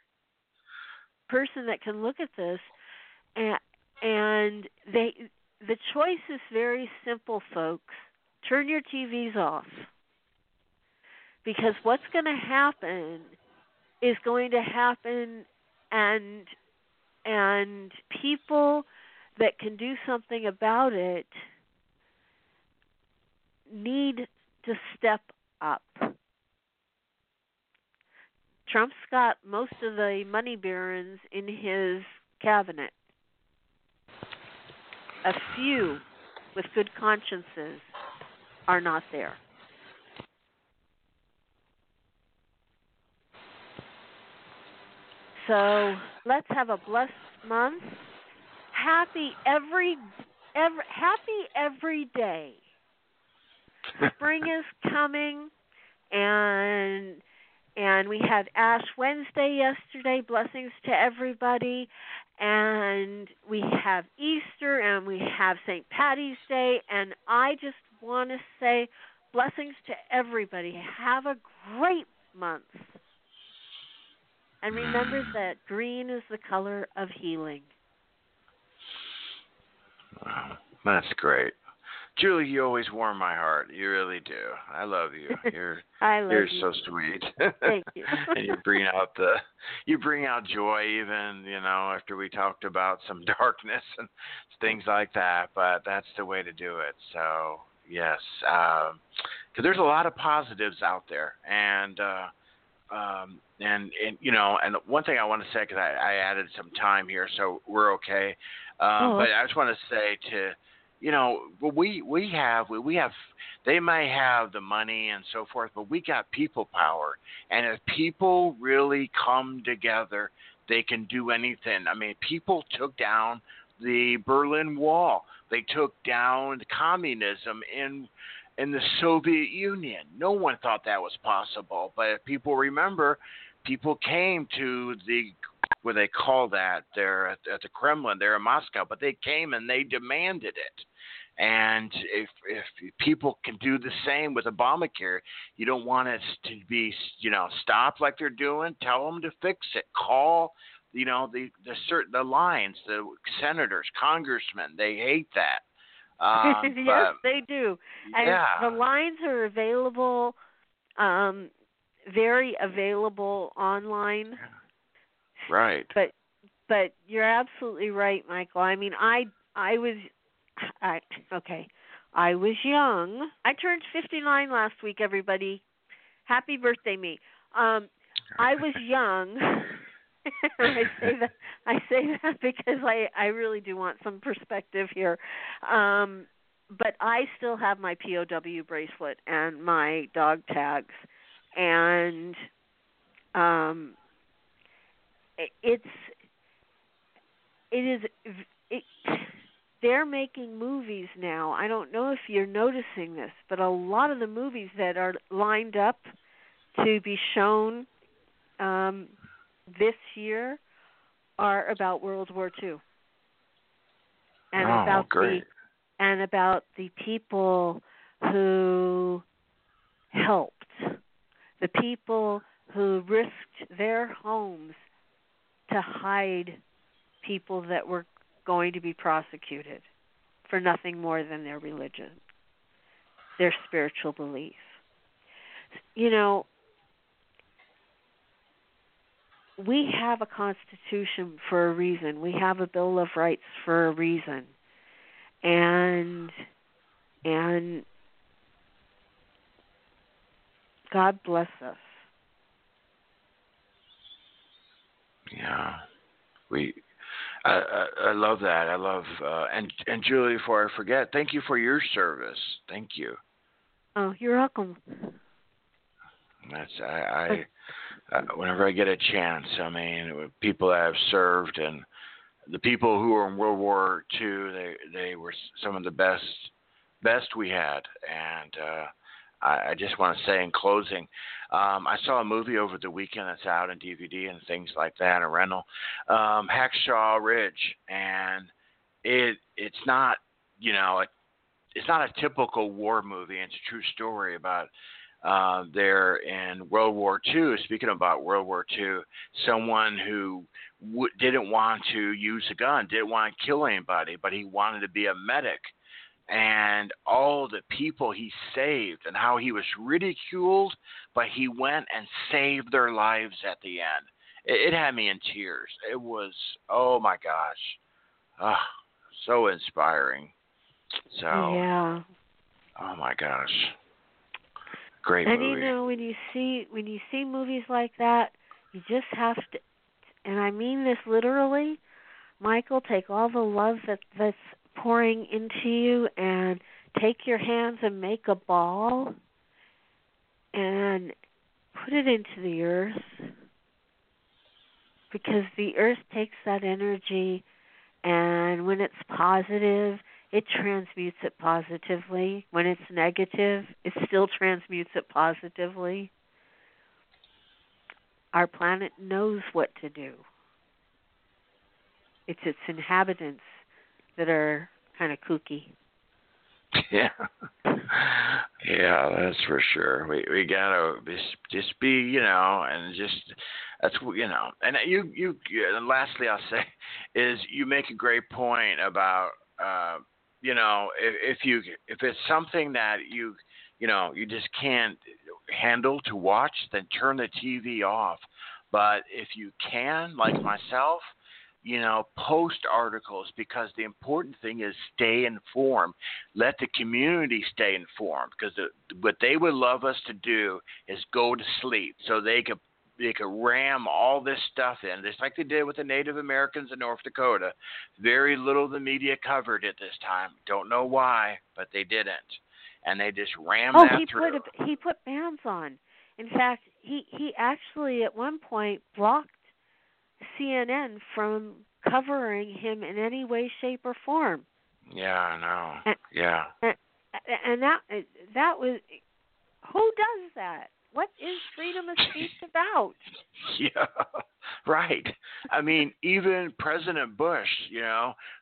person that can look at this, and and they the choice is very simple, folks. Turn your T Vs off, because what's going to happen is going to happen, and and people that can do something about it need to step up. Trump's got most of the money barons in his cabinet. A few with good consciences are not there. So let's have a blessed month. Happy every, every happy every day. Spring is coming, and and we had Ash Wednesday yesterday. Blessings to everybody, and we have Easter, and we have Saint Patty's Day, and I just want to say blessings to everybody. Have a great month, and remember that green is the color of healing. Wow, that's great. Julie, you always warm my heart. You really do. I love you. You're I love you're you. so sweet. Thank you. And you bring out the you bring out joy even, you know, after we talked about some darkness and things like that. But that's the way to do it. So yes, because um, there's a lot of positives out there, and uh, um, and and you know, and one thing I want to say, because I, I added some time here, so we're okay. Um, Oh. But I just want to say to, you know, we we have we, we have they may have the money and so forth, but we got people power, and if people really come together, they can do anything. I mean, people took down the Berlin Wall. They took down communism in in the Soviet Union. No one thought that was possible, but if people remember, people came to the what they call that there at, at the Kremlin there in Moscow, but they came and they demanded it. And if if people can do the same with Obamacare, you don't want it to be, you know, stopped like they're doing. Tell them to fix it. Call, you know, the the certain the lines, the senators, congressmen. They hate that. Um, yes, but, they do. And yeah. the lines are available, um, very available online. Right. But but you're absolutely right, Michael. I mean, I I was I okay. I was young. I turned fifty-nine last week, everybody. Happy birthday, me. Um, I was young. I say that I say that because I, I really do want some perspective here. Um, but I still have my P O W bracelet and my dog tags, and um, it, it's it is it. They're making movies now. I don't know if you're noticing this, but a lot of the movies that are lined up to be shown um, this year are about World War Two, and oh, about great. the and about the people who helped, the people who risked their homes to hide people that were going to be prosecuted for nothing more than their religion, their spiritual belief. You know, we have a constitution for a reason. We have a Bill of Rights for a reason. And and God bless us. Yeah. We I, I, I love that. I love uh, and and Julie, before I forget, thank you for your service. Thank you. Oh, you're welcome. That's I, I uh, whenever I get a chance. I mean, people that have served and the people who were in World War Two, they they were some of the best best we had. And uh, I, I just want to say in closing, um, I saw a movie over the weekend that's out on D V D and things like that, a rental, um, Hacksaw Ridge, and it it's not you know a, it's not a typical war movie. It's a true story about. Uh, there in World War Two, speaking about World War Two, someone who w- didn't want to use a gun, didn't want to kill anybody, but he wanted to be a medic. And all the people he saved and how he was ridiculed, but he went and saved their lives at the end. It, it had me in tears. It was, oh my gosh, oh, so inspiring. So, yeah. Oh my gosh. Great and movie. you know, when you see when you see movies like that, you just have to, and I mean this literally, Michael, take all the love that that's pouring into you and take your hands and make a ball and put it into the earth, because the earth takes that energy, and when it's positive, it transmutes it positively. When it's negative, it still transmutes it positively. Our planet knows what to do. It's its inhabitants that are kind of kooky. Yeah, yeah, that's for sure. We we gotta just, just be, you know, and just that's you know, and you you. And lastly, I'll say is you make a great point about. Uh, You know, if, if you if it's something that you you know you just can't handle to watch, then turn the T V off. But if you can, like myself, you know, post articles, because the important thing is stay informed. Let the community stay informed, because the, what they would love us to do is go to sleep so they could. They could ram all this stuff in, just like they did with the Native Americans in North Dakota. Very little of the media covered it this time. Don't know why, but they didn't, and they just rammed oh, that he through. put a, he put bans on. In fact, he he actually at one point blocked C N N from covering him in any way, shape, or form. Yeah, I know. And, yeah. And, and that that was who does that? What is freedom of speech about? Yeah, right. I mean, even President Bush, you know,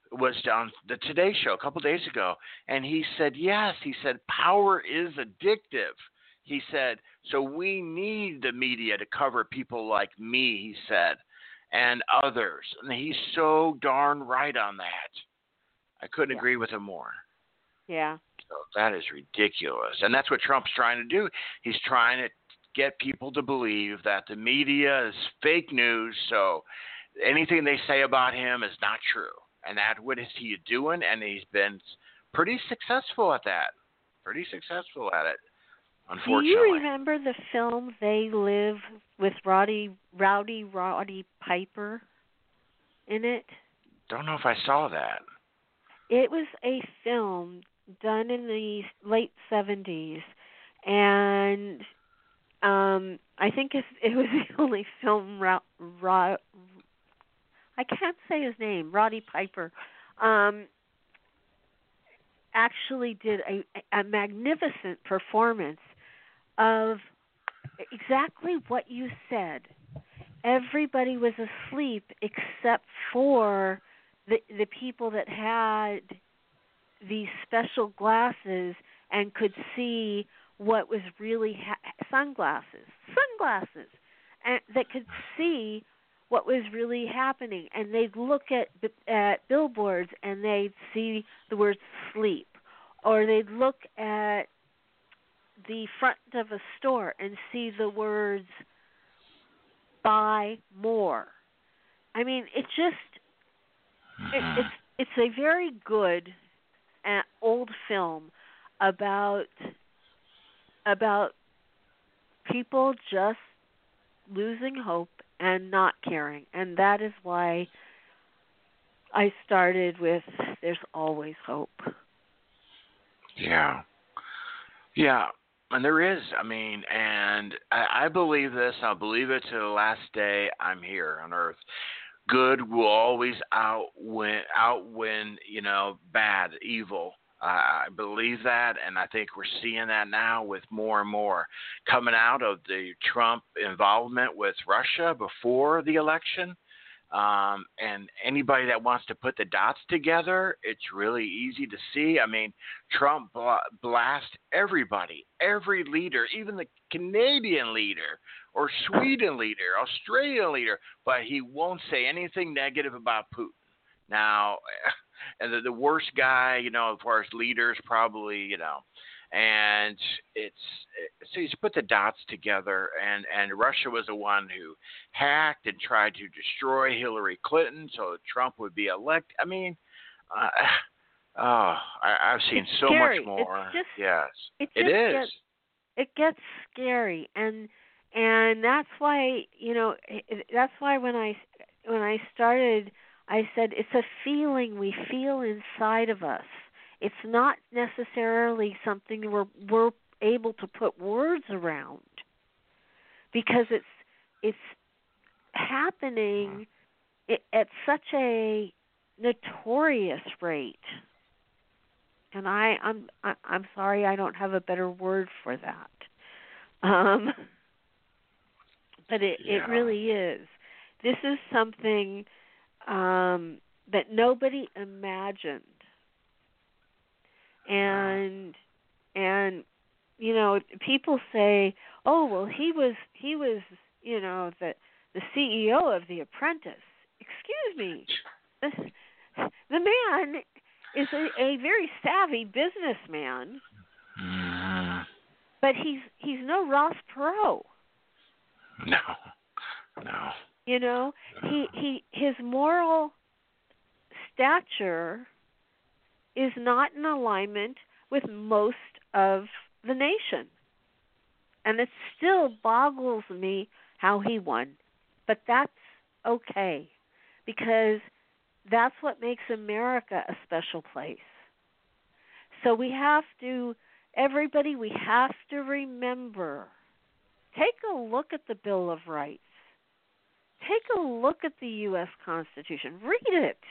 was on the Today Show a couple days ago, and he said, yes, he said, power is addictive. He said, so we need the media to cover people like me, he said, and others. And he's so darn right on that. I couldn't Yeah. agree with him more. Yeah. So that is ridiculous. And that's what Trump's trying to do. He's trying to get people to believe that the media is fake news, so anything they say about him is not true. And that what is he doing? And he's been pretty successful at that. Pretty successful at it, unfortunately. Do you remember the film They Live with Roddy, Rowdy Roddy Piper in it? Don't know if I saw that. It was a film done in the late seventies, and um, I think it, it was the only film. Ro, Ro, I can't say his name. Roddy Piper um, actually did a, a magnificent performance of exactly what you said. Everybody was asleep except for the the people that had these special glasses and could see what was really ha- sunglasses, sunglasses, and that could see what was really happening. And they'd look at at billboards and they'd see the word sleep, or they'd look at the front of a store and see the words buy more. I mean, it just it, it's it's a very good uh, old film about about people just losing hope and not caring, and that is why I started with "There's always hope." Yeah, yeah, and there is. I mean, and I, I believe this. I'll believe it to the last day I'm here on Earth. Good will always outwin, outwin, you know, bad, evil. I believe that, and I think we're seeing that now with more and more coming out of the Trump involvement with Russia before the election. Um, and anybody that wants to put the dots together, it's really easy to see. I mean, Trump bl- blast everybody, every leader, even the Canadian leader or Sweden leader, Australian leader, but he won't say anything negative about Putin. Now, and the, the worst guy, you know, as far as leaders, probably, you know, and it's so he's put the dots together, and, and Russia was the one who hacked and tried to destroy Hillary Clinton so Trump would be elected. I mean, uh, oh, I, I've seen it's so scary. much more. It's just, yes, it, it just is. Gets, it gets scary, and and that's why you know that's why when I when I started, I said it's a feeling we feel inside of us. It's not necessarily something we're we're able to put words around, because it's it's happening at such a notorious rate. And I I'm I'm sorry I don't have a better word for that. Um, but it Yeah. it really is. This is something um, that nobody imagined. And and you know, people say, "Oh, well, he was he was you know the the C E O of The Apprentice." Excuse me, the, the man is a, a very savvy businessman, Mm, but he's he's no Ross Perot. no, no. You know, he he his moral stature is not in alignment with most of the nation. And it still boggles me how he won. But that's okay, because that's what makes America a special place. So we have to, everybody, we have to remember, take a look at the Bill of Rights. Take a look at the U S Constitution. Read it.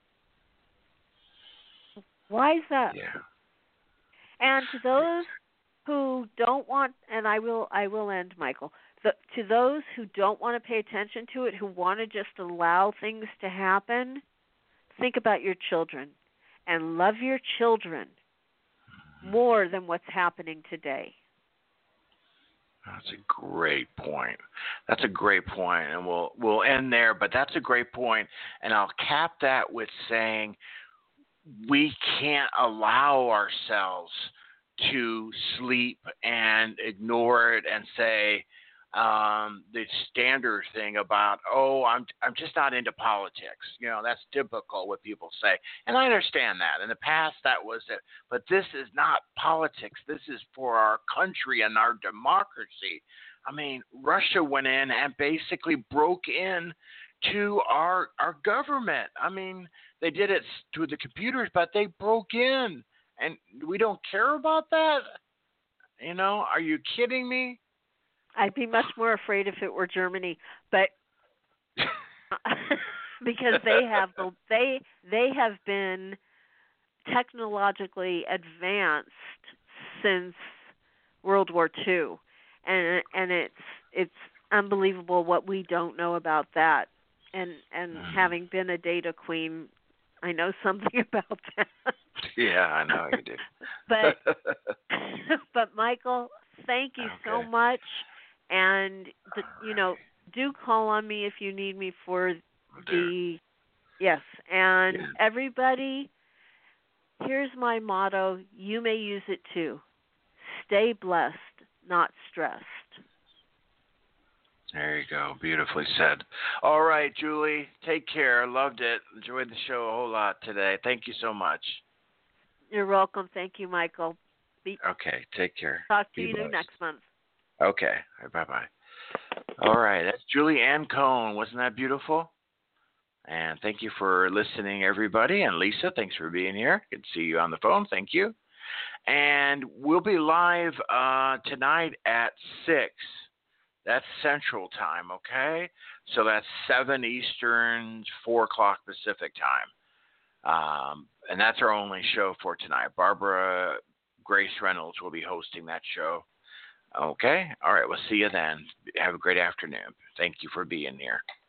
Wise up. Yeah. And to those who don't want, and I will, I will end, Michael. The, to those who don't want to pay attention to it, who want to just allow things to happen, think about your children and love your children more than what's happening today. That's a great point. That's a great point, and we'll we'll end there. But that's a great point, and I'll cap that with saying we can't allow ourselves to sleep and ignore it and say um, the standard thing about, oh, I'm I'm just not into politics. You know, that's typical what people say, and I understand that. In the past, that was it. But this is not politics. This is for our country and our democracy. I mean, Russia went in and basically broke in to our our government. I mean, they did it through the computers, but they broke in, and we don't care about that. You know, are you kidding me? I'd be much more afraid if it were Germany, but because they have the they they have been technologically advanced since World War Two, and and it's it's unbelievable what we don't know about that. And and having been a data queen, I know something about that. Yeah, I know you do. but but Michael, thank you okay. so much. And, the, you know, do call on me if you need me for the, yes. And yeah. everybody, here's my motto. You may use it too. Stay blessed, not stressed. There you go. Beautifully said. All right, Julie, take care. Loved it. Enjoyed the show a whole lot today. Thank you so much. You're welcome. Thank you, Michael. Be, okay, take care. Talk to Be you blessed. next month. Okay. Bye-bye. All right. That's Julie Ann Cohn. Wasn't that beautiful? And thank you for listening, everybody. And Lisa, thanks for being here. Good to see you on the phone. Thank you. And we'll be live uh, tonight at six. That's Central Time, okay? So that's seven Eastern, four o'clock Pacific Time. Um, and that's our only show for tonight. Barbara Grace Reynolds will be hosting that show. Okay. All right. We'll see you then. Have a great afternoon. Thank you for being here.